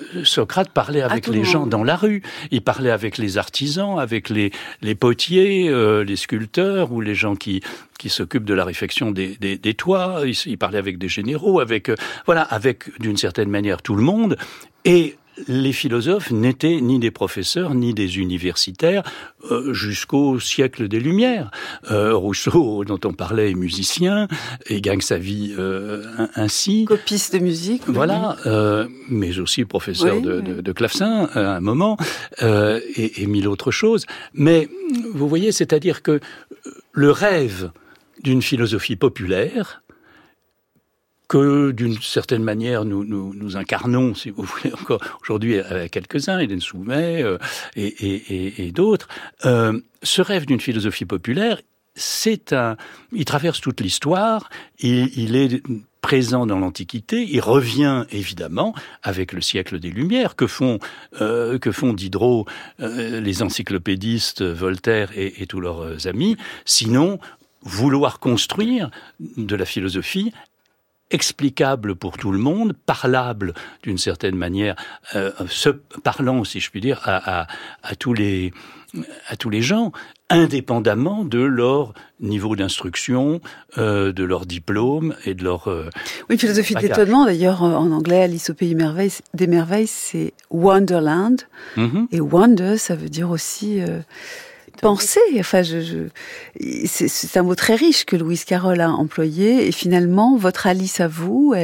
Socrate parlait avec les gens dans la rue. Il parlait avec les artisans, avec les potiers, les sculpteurs ou les gens qui s'occupent de la réfection des toits. Il parlait avec des généraux, avec d'une certaine manière tout le monde. Et les philosophes n'étaient ni des professeurs ni des universitaires jusqu'au siècle des Lumières. Rousseau, dont on parlait, est musicien et gagne sa vie ainsi. Copiste de musique. Voilà, mais aussi professeur de clavecin à un moment et mille autres choses. Mais vous voyez, c'est-à-dire que le rêve d'une philosophie populaire que d'une certaine manière nous incarnons, si vous voulez, encore aujourd'hui avec quelques-uns, Hélène Soumet et d'autres. Ce rêve d'une philosophie populaire, il traverse toute l'histoire, il est présent dans l'Antiquité, il revient évidemment avec le siècle des Lumières. Que font Diderot, les encyclopédistes, Voltaire et tous leurs amis, sinon vouloir construire de la philosophie explicable pour tout le monde, parlable d'une certaine manière, parlant, si je puis dire, à tous les gens, indépendamment de leur niveau d'instruction, de leur diplôme et de leur Oui, philosophie bagage. d'étonnement, d'ailleurs, en anglais, Alice au pays des merveilles, c'est Wonderland. Mm-hmm. Et wonder, ça veut dire aussi penser. Enfin, c'est un mot très riche que Louise Carroll a employé. Et finalement, votre Alice à vous,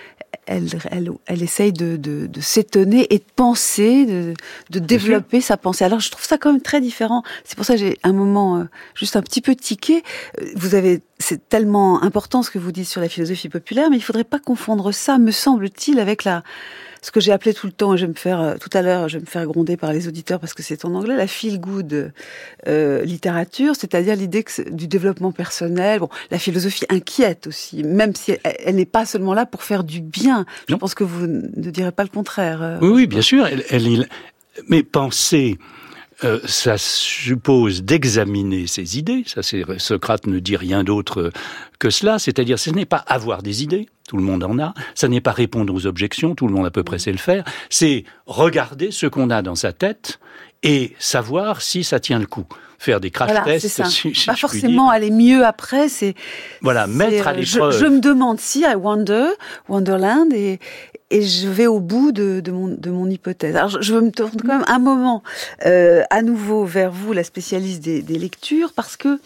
elle essaye de s'étonner et de penser, de développer sa pensée. Alors, je trouve ça quand même très différent. C'est pour ça que j'ai un moment juste un petit peu tiqué. C'est tellement important ce que vous dites sur la philosophie populaire, mais il faudrait pas confondre ça, me semble-t-il, avec ce que j'ai appelé tout le temps, tout à l'heure, je vais me faire gronder par les auditeurs parce que c'est en anglais, la feel-good littérature, c'est-à-dire l'idée du développement personnel. Bon, la philosophie inquiète aussi, même si elle n'est pas seulement là pour faire du bien. Je pense que vous ne direz pas le contraire. Oui, bien sûr. Mais penser, ça suppose d'examiner ses idées. Ça, Socrate ne dit rien d'autre que cela. C'est-à-dire, ce n'est pas avoir des idées. Tout le monde en a. Ça n'est pas répondre aux objections. Tout le monde à peu près sait le faire. C'est regarder ce qu'on a dans sa tête et savoir si ça tient le coup. Faire des crash tests. C'est ça. Pas forcément aller mieux après. Mettre à l'épreuve. Je me demande si Wonderland et je vais au bout de mon hypothèse. Alors, je me tourne quand même un moment à nouveau vers vous, la spécialiste des lectures, parce que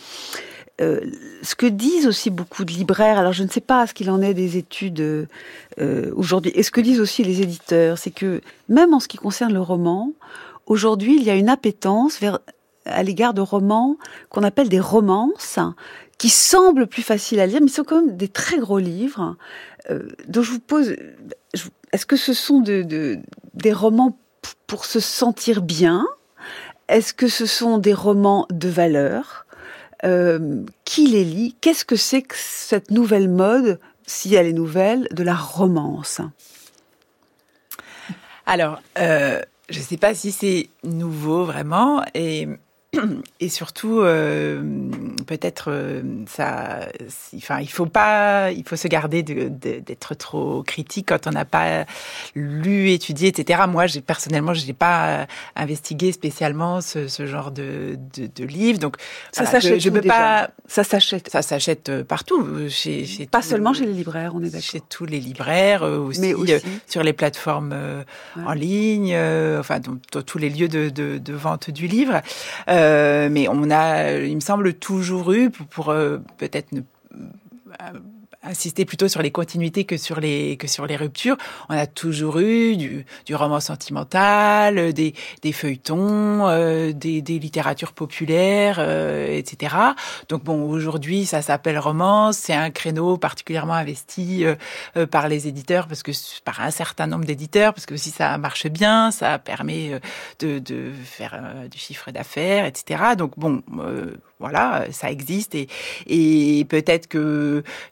ce que disent aussi beaucoup de libraires, alors je ne sais pas ce qu'il en est des études aujourd'hui, et ce que disent aussi les éditeurs, c'est que même en ce qui concerne le roman, aujourd'hui, il y a une appétence à l'égard de romans qu'on appelle des romances, qui semblent plus faciles à lire, mais sont quand même des très gros livres. Donc je vous pose, est-ce que ce sont des romans pour se sentir bien ? Est-ce que ce sont des romans de valeur ? Qui les lit ? Qu'est-ce que c'est que cette nouvelle mode, si elle est nouvelle, de la romance ? Alors, je ne sais pas si c'est nouveau vraiment, et surtout peut-être il faut se garder d'être trop critique quand on n'a pas lu, étudié, etc. Moi, personnellement, je n'ai pas investigué spécialement ce genre de livre, donc ça s'achète. Je peux pas. Ça s'achète partout. Pas seulement chez les libraires, on est d'accord. Chez tous les libraires, aussi. Sur les plateformes en ligne, dans tous les lieux de vente du livre. Mais on a, il me semble, toujours eu, pour peut-être insister plutôt sur les continuités que sur les ruptures, on a toujours eu du roman sentimental, des feuilletons, des littératures populaires, etc. Donc bon, aujourd'hui, ça s'appelle romance, c'est un créneau particulièrement investi par les éditeurs, par un certain nombre d'éditeurs, parce que si ça marche bien, ça permet de faire du chiffre d'affaires, etc. Donc bon, voilà, ça existe et peut-être que ça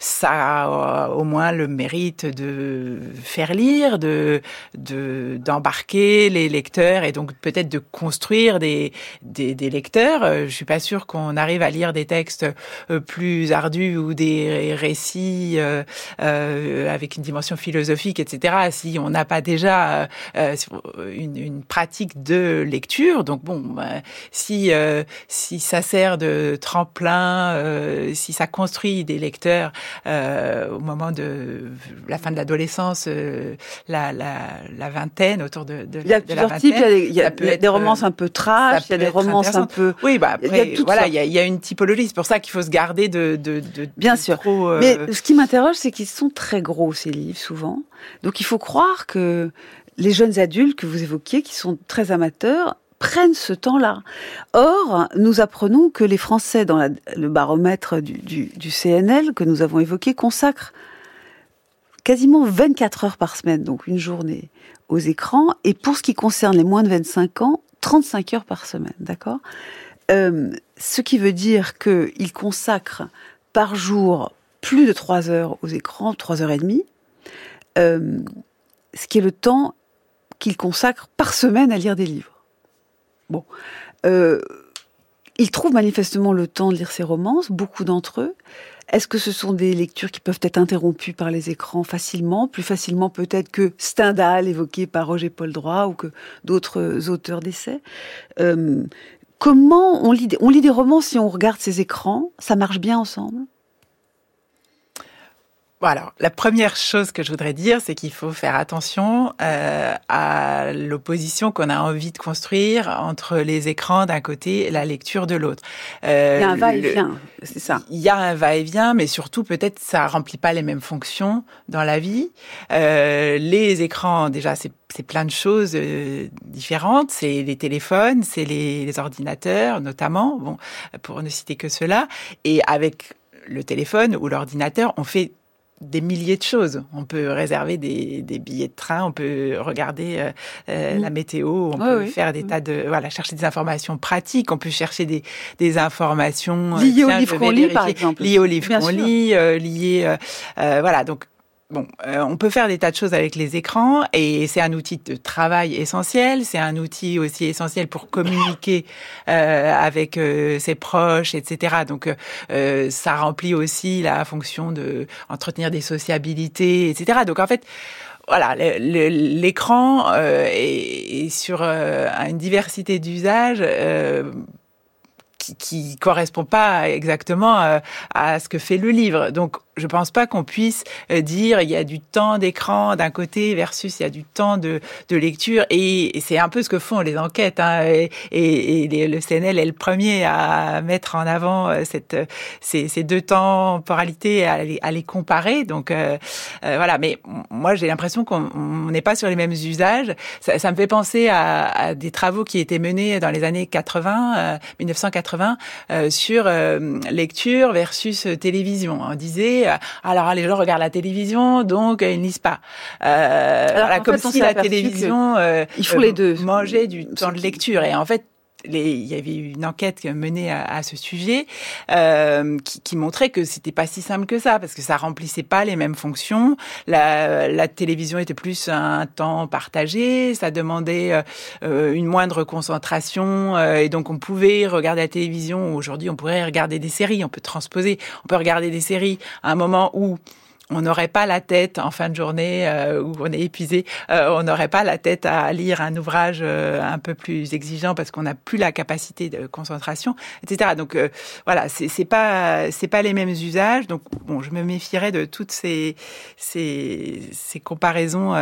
a au moins le mérite de faire lire, d'embarquer les lecteurs et donc peut-être de construire des lecteurs. Je suis pas sûre qu'on arrive à lire des textes plus ardus ou des récits avec une dimension philosophique, etc. si on n'a pas déjà une pratique de lecture. Donc bon, si ça sert de tremplin, si ça construit des lecteurs au moment de la fin de l'adolescence, la vingtaine, autour de il y a la vingtaine. Types, il y a des romances un peu trash, il y a des romances un peu... Oui, après, voilà, il y a une typologie. C'est pour ça qu'il faut se garder de bien sûr. Trop, Mais ce qui m'interroge, c'est qu'ils sont très gros, ces livres, souvent. Donc il faut croire que les jeunes adultes que vous évoquiez, qui sont très amateurs, prennent ce temps-là. Or, nous apprenons que les Français, dans le baromètre du CNL que nous avons évoqué, consacrent quasiment 24 heures par semaine, donc une journée, aux écrans. Et pour ce qui concerne les moins de 25 ans, 35 heures par semaine, d'accord ? Ce qui veut dire qu'ils consacrent par jour plus de 3 heures aux écrans, 3 heures et demie, ce qui est le temps qu'ils consacrent par semaine à lire des livres. Bon, ils trouvent manifestement le temps de lire ces romances, beaucoup d'entre eux. Est-ce que ce sont des lectures qui peuvent être interrompues par les écrans facilement, plus facilement peut-être que Stendhal, évoqué par Roger-Paul Droit, ou que d'autres auteurs d'essais ? Comment on lit des romans si on regarde ces écrans ? Ça marche bien ensemble ? Bon, alors, la première chose que je voudrais dire, c'est qu'il faut faire attention à l'opposition qu'on a envie de construire entre les écrans d'un côté et la lecture de l'autre. Il y a un va-et-vient, c'est ça. Il y a un va-et-vient, mais surtout, peut-être, ça remplit pas les mêmes fonctions dans la vie. Les écrans, déjà, c'est plein de choses différentes. C'est les téléphones, c'est les ordinateurs, notamment, bon, pour ne citer que cela. Et avec le téléphone ou l'ordinateur, on fait des milliers de choses. On peut réserver des billets de train, on peut regarder la météo, on peut faire des tas de... Voilà, chercher des informations pratiques, on peut chercher des informations... liées au livre qu'on lit, par exemple. Liées au livre qu'on lit, liées... voilà, donc... Bon, on peut faire des tas de choses avec les écrans et c'est un outil de travail essentiel. C'est un outil aussi essentiel pour communiquer avec ses proches, etc. Donc, ça remplit aussi la fonction de entretenir des sociabilités, etc. Donc, en fait, voilà, l'écran est sur une diversité d'usages qui correspond pas exactement à ce que fait le livre. Donc, je pense pas qu'on puisse dire il y a du temps d'écran d'un côté versus il y a du temps de lecture, et c'est un peu ce que font les enquêtes, hein, et le CNL est le premier à mettre en avant ces deux temporalités, à les comparer. Donc voilà, mais moi j'ai l'impression qu'on n'est pas sur les mêmes usages. Ça me fait penser à des travaux qui étaient menés dans les années 1980 sur lecture versus télévision. On disait alors les gens regardent la télévision, donc ils ne lisent pas. Alors, comme si la télévision ils font les deux, mangeait du temps de lecture. Et en fait, il y avait une enquête menée à ce sujet qui montrait que c'était pas si simple que ça, parce que ça remplissait pas les mêmes fonctions. La télévision était plus un temps partagé, ça demandait une moindre concentration, et donc on pouvait regarder la télévision. Aujourd'hui, on pourrait regarder des séries, on peut transposer, on peut regarder des séries à un moment où on n'aurait pas la tête en fin de journée, où on est épuisé, on n'aurait pas la tête à lire un ouvrage un peu plus exigeant parce qu'on n'a plus la capacité de concentration, etc. Donc voilà, c'est pas les mêmes usages. Donc bon, je me méfierais de toutes ces comparaisons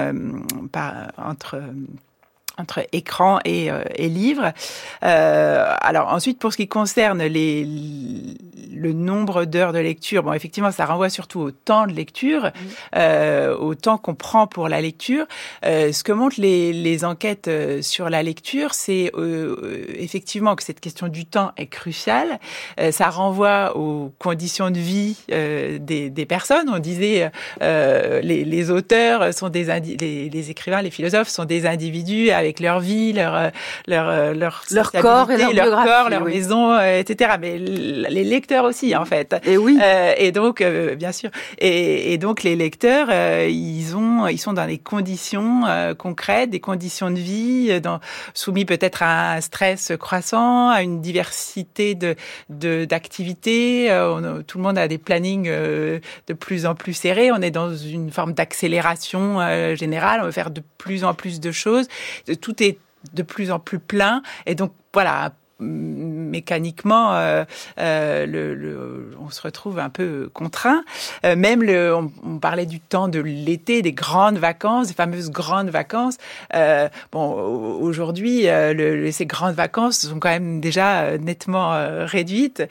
entre écran et livre. Alors ensuite, pour ce qui concerne le nombre d'heures de lecture, bon, effectivement, ça renvoie surtout au temps de lecture, au temps qu'on prend pour la lecture. Ce que montrent les enquêtes sur la lecture, c'est effectivement que cette question du temps est cruciale. Ça renvoie aux conditions de vie des personnes. On disait les auteurs sont les écrivains, les philosophes sont des individus avec leur vie, leur corps et leur maison, etc. Mais les lecteurs aussi, en fait. Et oui. Et donc, bien sûr. Et donc, les lecteurs, ils sont dans des conditions concrètes, des conditions de vie, soumis peut-être à un stress croissant, à une diversité d'activités. Tout le monde a des plannings de plus en plus serrés. On est dans une forme d'accélération générale. On veut faire de plus en plus de choses. Tout est de plus en plus plein. Et donc, voilà, mécaniquement, on se retrouve un peu contraint. Même on parlait du temps de l'été, des grandes vacances, des fameuses grandes vacances. Aujourd'hui, ces grandes vacances sont quand même déjà nettement réduites.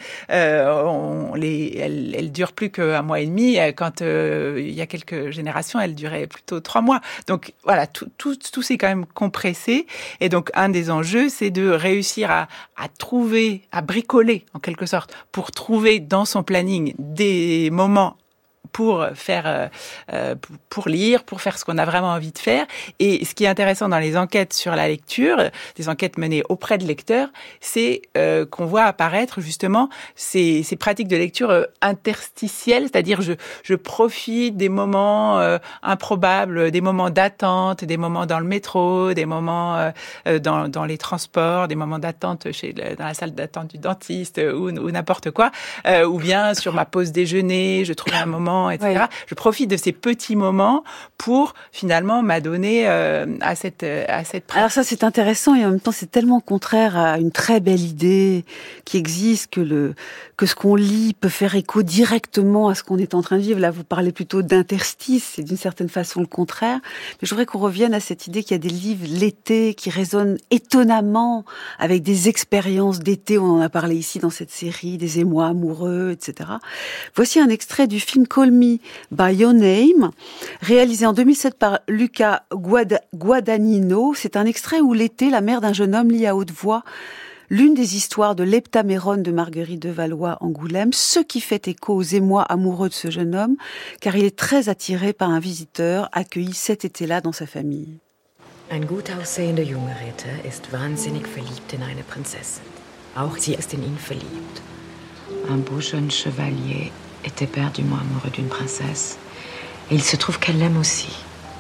Elles durent plus qu'un mois et demi. Quand il y a quelques générations, elles duraient plutôt 3 mois. Donc voilà, tout s'est quand même compressé. Et donc un des enjeux, c'est de réussir à trouver, à bricoler en quelque sorte, pour trouver dans son planning des moments pour faire, pour lire, pour faire ce qu'on a vraiment envie de faire. Et ce qui est intéressant dans les enquêtes sur la lecture, des enquêtes menées auprès de lecteurs, c'est qu'on voit apparaître justement ces pratiques de lecture interstitielles, c'est-à-dire je profite des moments improbables, des moments d'attente, des moments dans le métro, des moments dans les transports, des moments d'attente dans la salle d'attente du dentiste ou n'importe quoi, ou bien sur ma pause déjeuner, je trouve un moment, etc. Ouais. Je profite de ces petits moments pour finalement m'adonner à cette Alors ça, c'est intéressant et en même temps, c'est tellement contraire à une très belle idée qui existe que ce qu'on lit peut faire écho directement à ce qu'on est en train de vivre. Là, vous parlez plutôt d'interstice, c'est d'une certaine façon le contraire. Mais je voudrais qu'on revienne à cette idée qu'il y a des livres l'été qui résonnent étonnamment avec des expériences d'été. On en a parlé ici dans cette série, des émois amoureux, etc. Voici un extrait du film Call Me by Your Name, réalisé en 2007 par Luca Guadagnino. C'est un extrait où l'été, la mère d'un jeune homme lit à haute voix l'une des histoires de l'Heptaméron de Marguerite de Valois-Angoulême, ce qui fait écho aux émois amoureux de ce jeune homme, car il est très attiré par un visiteur accueilli cet été-là dans sa famille. Ein gut aussehender junger Ritter ist wahnsinnig verliebt in eine Prinzessin. Auch sie ist in ihn verliebt. Un beau jeune chevalier est éperdument amoureux d'une princesse. Et il se trouve qu'elle l'aime aussi.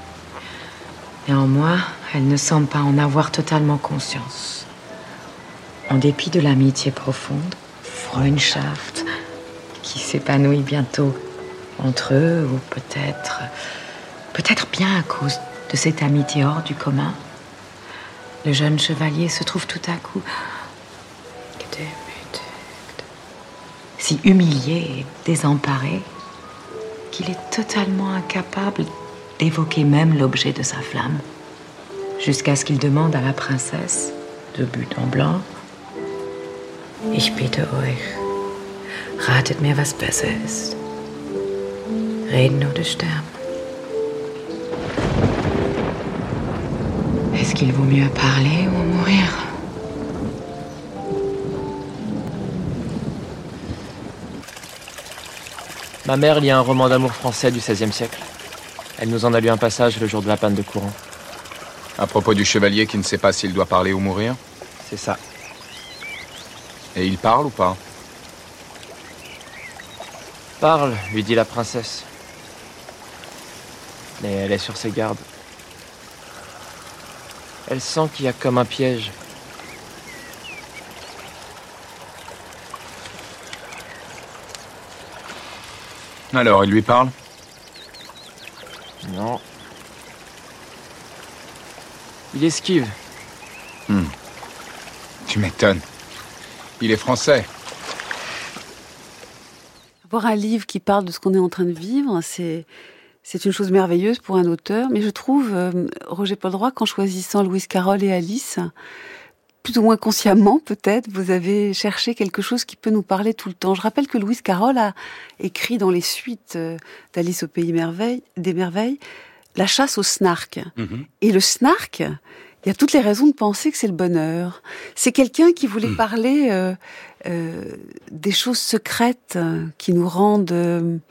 Néanmoins, elle ne semble pas en avoir totalement conscience. En dépit de l'amitié profonde, Freundschaft, qui s'épanouit bientôt entre eux, ou peut-être bien à cause de cette amitié hors du commun, le jeune chevalier se trouve tout à coup si humilié et désemparé qu'il est totalement incapable d'évoquer même l'objet de sa flamme, jusqu'à ce qu'il demande à la princesse, de but en blanc: Ich bitte euch, ratet mir, was besser ist. Reden oder sterben. Est-ce qu'il vaut mieux parler ou mourir? Ma mère lit un roman d'amour français du XVIe siècle. Elle nous en a lu un passage le jour de la panne de courant. À propos du chevalier qui ne sait pas s'il doit parler ou mourir? C'est ça. Et il parle ou pas? Parle, lui dit la princesse. Mais elle est sur ses gardes. Elle sent qu'il y a comme un piège. Alors, il lui parle? Non. Il esquive. Tu m'étonnes. Il est français. Avoir un livre qui parle de ce qu'on est en train de vivre, c'est une chose merveilleuse pour un auteur. Mais je trouve, Roger Poldroy, qu'en choisissant Lewis Carroll et Alice, plus ou moins consciemment peut-être, vous avez cherché quelque chose qui peut nous parler tout le temps. Je rappelle que Lewis Carroll a écrit dans les suites d'Alice au Pays des Merveilles La chasse au snark. Et le snark, il y a toutes les raisons de penser que c'est le bonheur. C'est quelqu'un qui voulait parler des choses secrètes qui nous rendent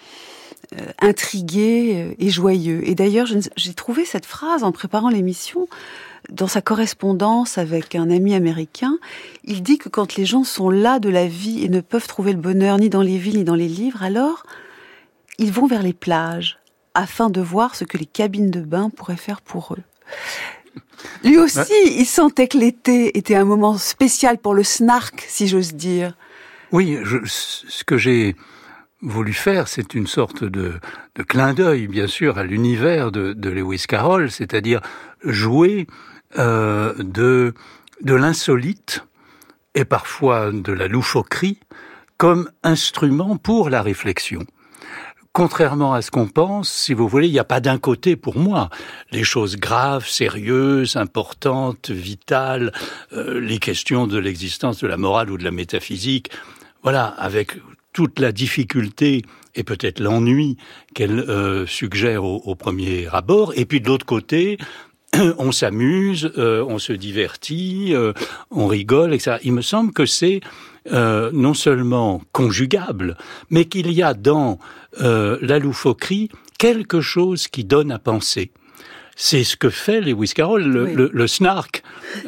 intrigués et joyeux. Et d'ailleurs, j'ai trouvé cette phrase en préparant l'émission dans sa correspondance avec un ami américain, il dit que quand les gens sont las de la vie et ne peuvent trouver le bonheur ni dans les villes ni dans les livres, alors ils vont vers les plages afin de voir ce que les cabines de bain pourraient faire pour eux. Lui aussi, il sentait que l'été était un moment spécial pour le snark, si j'ose dire. Oui, ce que j'ai voulu faire, c'est une sorte de clin d'œil, bien sûr, à l'univers de Lewis Carroll, c'est-à-dire jouer de l'insolite et parfois de la loufoquerie comme instrument pour la réflexion. Contrairement à ce qu'on pense, si vous voulez, il n'y a pas d'un côté, pour moi, les choses graves, sérieuses, importantes, vitales, les questions de l'existence de la morale ou de la métaphysique, voilà, avec toute la difficulté et peut-être l'ennui qu'elle suggère au premier abord. Et puis de l'autre côté, on s'amuse, on se divertit, on rigole, etc. Il me semble que c'est non seulement conjugable, mais qu'il y a dans la loufoquerie quelque chose qui donne à penser. C'est ce que fait Lewis Carroll, le snark,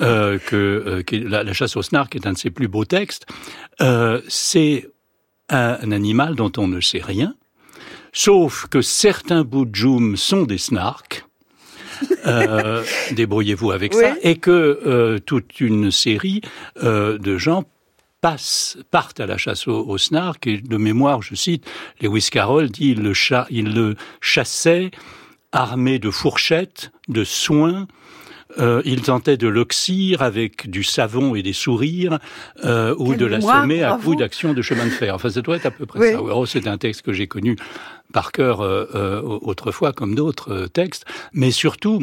la chasse au snark est un de ses plus beaux textes. C'est un animal dont on ne sait rien, sauf que certains boudjoum sont des snarks. Débrouillez-vous avec ça, et que toute une série de gens partent à la chasse au snark, et de mémoire, je cite, Lewis Carroll dit il le chassait armé de fourchettes, de soins. Il tentait de l'oxyre avec du savon et des sourires, ou de l'assommer à coups d'action de chemin de fer. Enfin, ça doit être à peu près ça. Alors, c'est un texte que j'ai connu par cœur autrefois, comme d'autres textes. Mais surtout,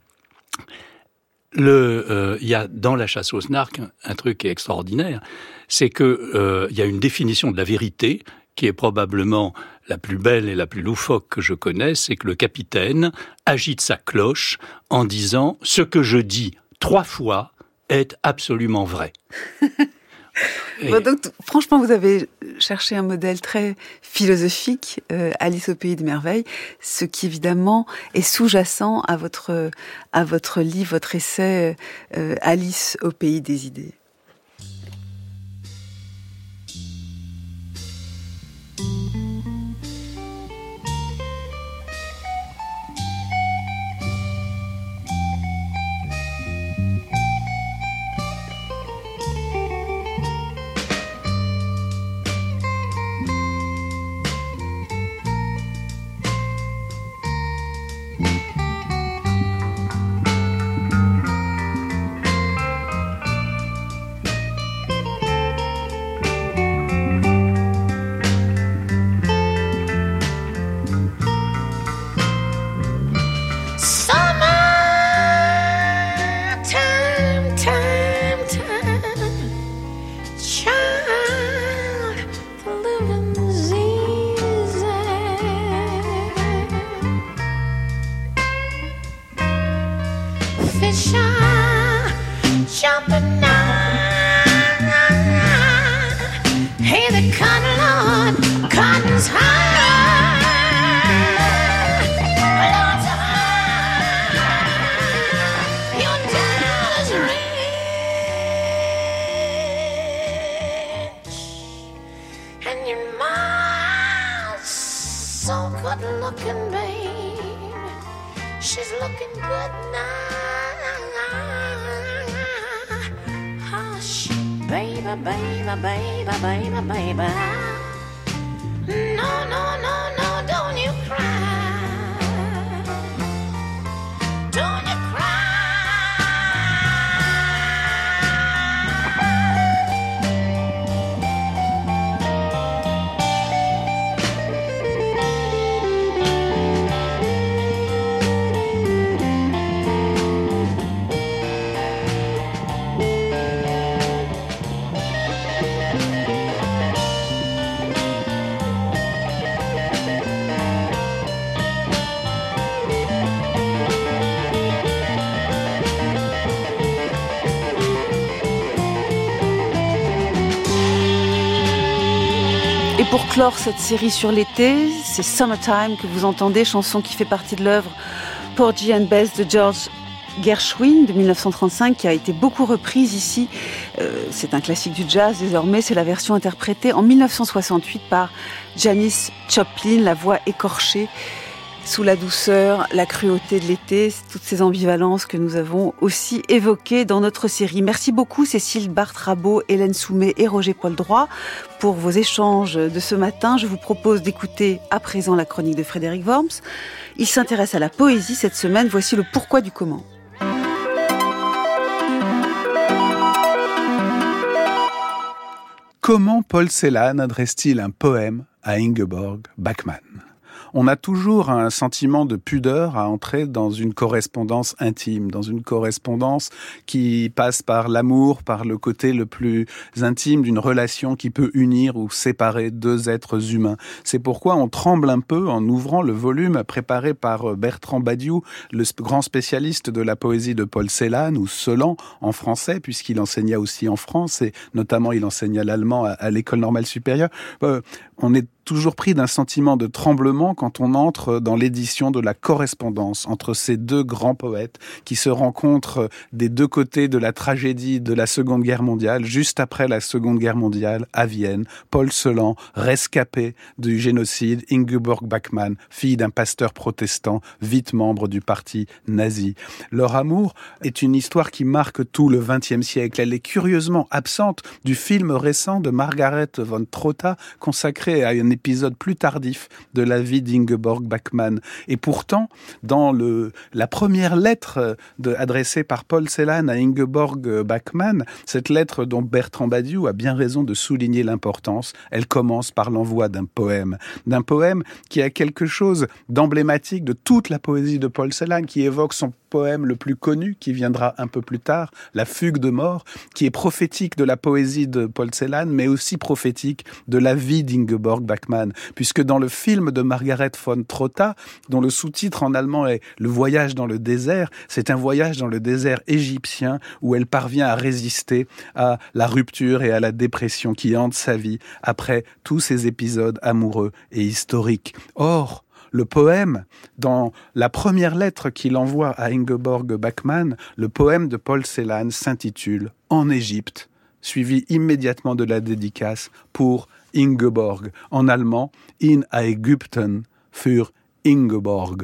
il y a dans la chasse au snark un truc qui est extraordinaire, c'est que il y a une définition de la vérité qui est probablement la plus belle et la plus loufoque que je connaisse, c'est que le capitaine agite sa cloche en disant « Ce que je dis 3 fois est absolument vrai ». Bon, donc, franchement, vous avez cherché un modèle très philosophique, Alice au pays des merveilles, ce qui évidemment est sous-jacent à votre livre, votre essai Alice au pays des idées. Et pour clore cette série sur l'été, c'est Summertime que vous entendez, chanson qui fait partie de l'œuvre Porgy and Bess de George Gershwin de 1935 qui a été beaucoup reprise ici. C'est un classique du jazz désormais, c'est la version interprétée en 1968 par Janis Joplin, la voix écorchée sous la douceur, la cruauté de l'été, toutes ces ambivalences que nous avons aussi évoquées dans notre série. Merci beaucoup Cécile Barthes-Rabot, Hélène Soumet et Roger-Paul Droit pour vos échanges de ce matin. Je vous propose d'écouter à présent la chronique de Frédéric Worms. Il s'intéresse à la poésie cette semaine. Voici le pourquoi du comment. Comment Paul Celan adresse-t-il un poème à Ingeborg Bachmann ? On a toujours un sentiment de pudeur à entrer dans une correspondance intime, dans une correspondance qui passe par l'amour, par le côté le plus intime d'une relation qui peut unir ou séparer deux êtres humains. C'est pourquoi on tremble un peu en ouvrant le volume préparé par Bertrand Badiou, le grand spécialiste de la poésie de Paul Celan, ou Celan en français, puisqu'il enseigna aussi en France, et notamment il enseigna l'allemand à l'École normale supérieure. On est toujours pris d'un sentiment de tremblement quand on entre dans l'édition de la correspondance entre ces deux grands poètes qui se rencontrent des deux côtés de la tragédie de la Seconde Guerre mondiale, juste après la Seconde Guerre mondiale, à Vienne. Paul Celan, rescapé du génocide, Ingeborg Bachmann, fille d'un pasteur protestant, vite membre du parti nazi. Leur amour est une histoire qui marque tout le XXe siècle. Elle est curieusement absente du film récent de Margaret von Trotta, consacré à un épisode plus tardif de la vie d'Ingeborg Bachmann. Et pourtant, dans la première lettre adressée par Paul Celan à Ingeborg Bachmann, cette lettre dont Bertrand Badiou a bien raison de souligner l'importance, elle commence par l'envoi d'un poème qui a quelque chose d'emblématique de toute la poésie de Paul Celan, qui évoque son poème le plus connu, qui viendra un peu plus tard, La Fugue de mort, qui est prophétique de la poésie de Paul Celan, mais aussi prophétique de la vie d'Ingeborg Bachmann, puisque dans le film de Margaret von Trotta, dont le sous-titre en allemand est « Le voyage dans le désert », c'est un voyage dans le désert égyptien où elle parvient à résister à la rupture et à la dépression qui hante sa vie après tous ces épisodes amoureux et historiques. Or, le poème, dans la première lettre qu'il envoie à Ingeborg Bachmann, le poème de Paul Celan s'intitule « En Égypte », suivi immédiatement de la dédicace pour Ingeborg, en allemand « In Ägypten für Ingeborg ».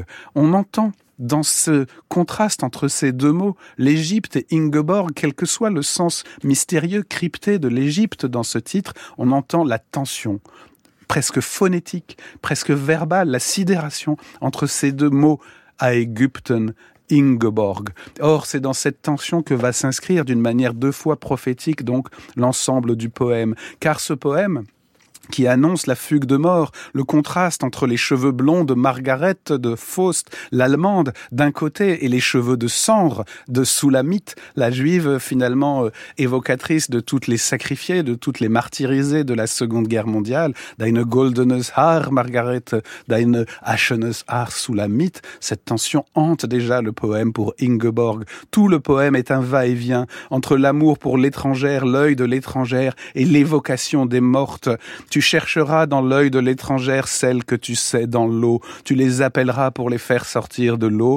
On entend dans ce contraste entre ces deux mots, l'Égypte et Ingeborg, quel que soit le sens mystérieux, crypté de l'Égypte dans ce titre, on entend la tension presque phonétique, presque verbale, la sidération entre ces deux mots, Ägypten, Ingeborg. Or, c'est dans cette tension que va s'inscrire d'une manière deux fois prophétique donc l'ensemble du poème. Car ce poème, qui annonce la fugue de mort, le contraste entre les cheveux blonds de Margaret de Faust, l'allemande, d'un côté, et les cheveux de cendre de Sulamite, la juive finalement évocatrice de toutes les sacrifiées, de toutes les martyrisées de la Seconde Guerre mondiale, Deine goldenes Haar, Margaret, Deine aschenes Haar, Sulamite. Cette tension hante déjà le poème pour Ingeborg. Tout le poème est un va-et-vient entre l'amour pour l'étrangère, l'œil de l'étrangère, et l'évocation des mortes. Tu chercheras dans l'œil de l'étrangère celles que tu sais dans l'eau. Tu les appelleras pour les faire sortir de l'eau.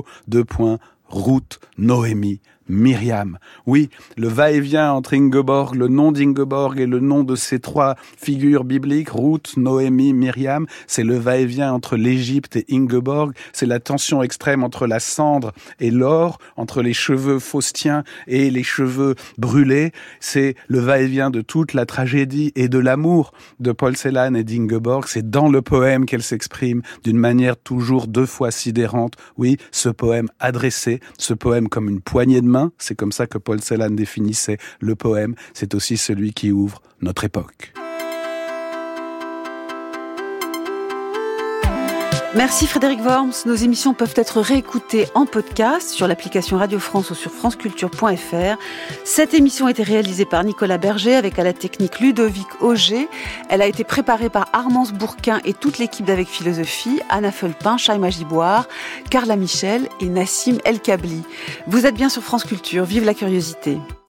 Ruth, Noémie, Myriam. Oui, le va-et-vient entre Ingeborg, le nom d'Ingeborg et le nom de ces trois figures bibliques, Ruth, Noémie, Myriam, c'est le va-et-vient entre l'Égypte et Ingeborg, c'est la tension extrême entre la cendre et l'or, entre les cheveux faustiens et les cheveux brûlés, c'est le va-et-vient de toute la tragédie et de l'amour de Paul Celan et d'Ingeborg, c'est dans le poème qu'elle s'exprime d'une manière toujours deux fois sidérante. Oui, ce poème adressé, ce poème comme une poignée de main, c'est comme ça que Paul Celan définissait le poème, c'est aussi celui qui ouvre notre époque. Merci Frédéric Worms. Nos émissions peuvent être réécoutées en podcast sur l'application Radio France ou sur franceculture.fr. Cette émission a été réalisée par Nicolas Berger avec à la technique Ludovic Auger. Elle a été préparée par Armance Bourquin et toute l'équipe d'Avec Philosophie, Anna Felpin, Shaima Giboire, Carla Michel et Nassim El Kabli. Vous êtes bien sur France Culture. Vive la curiosité.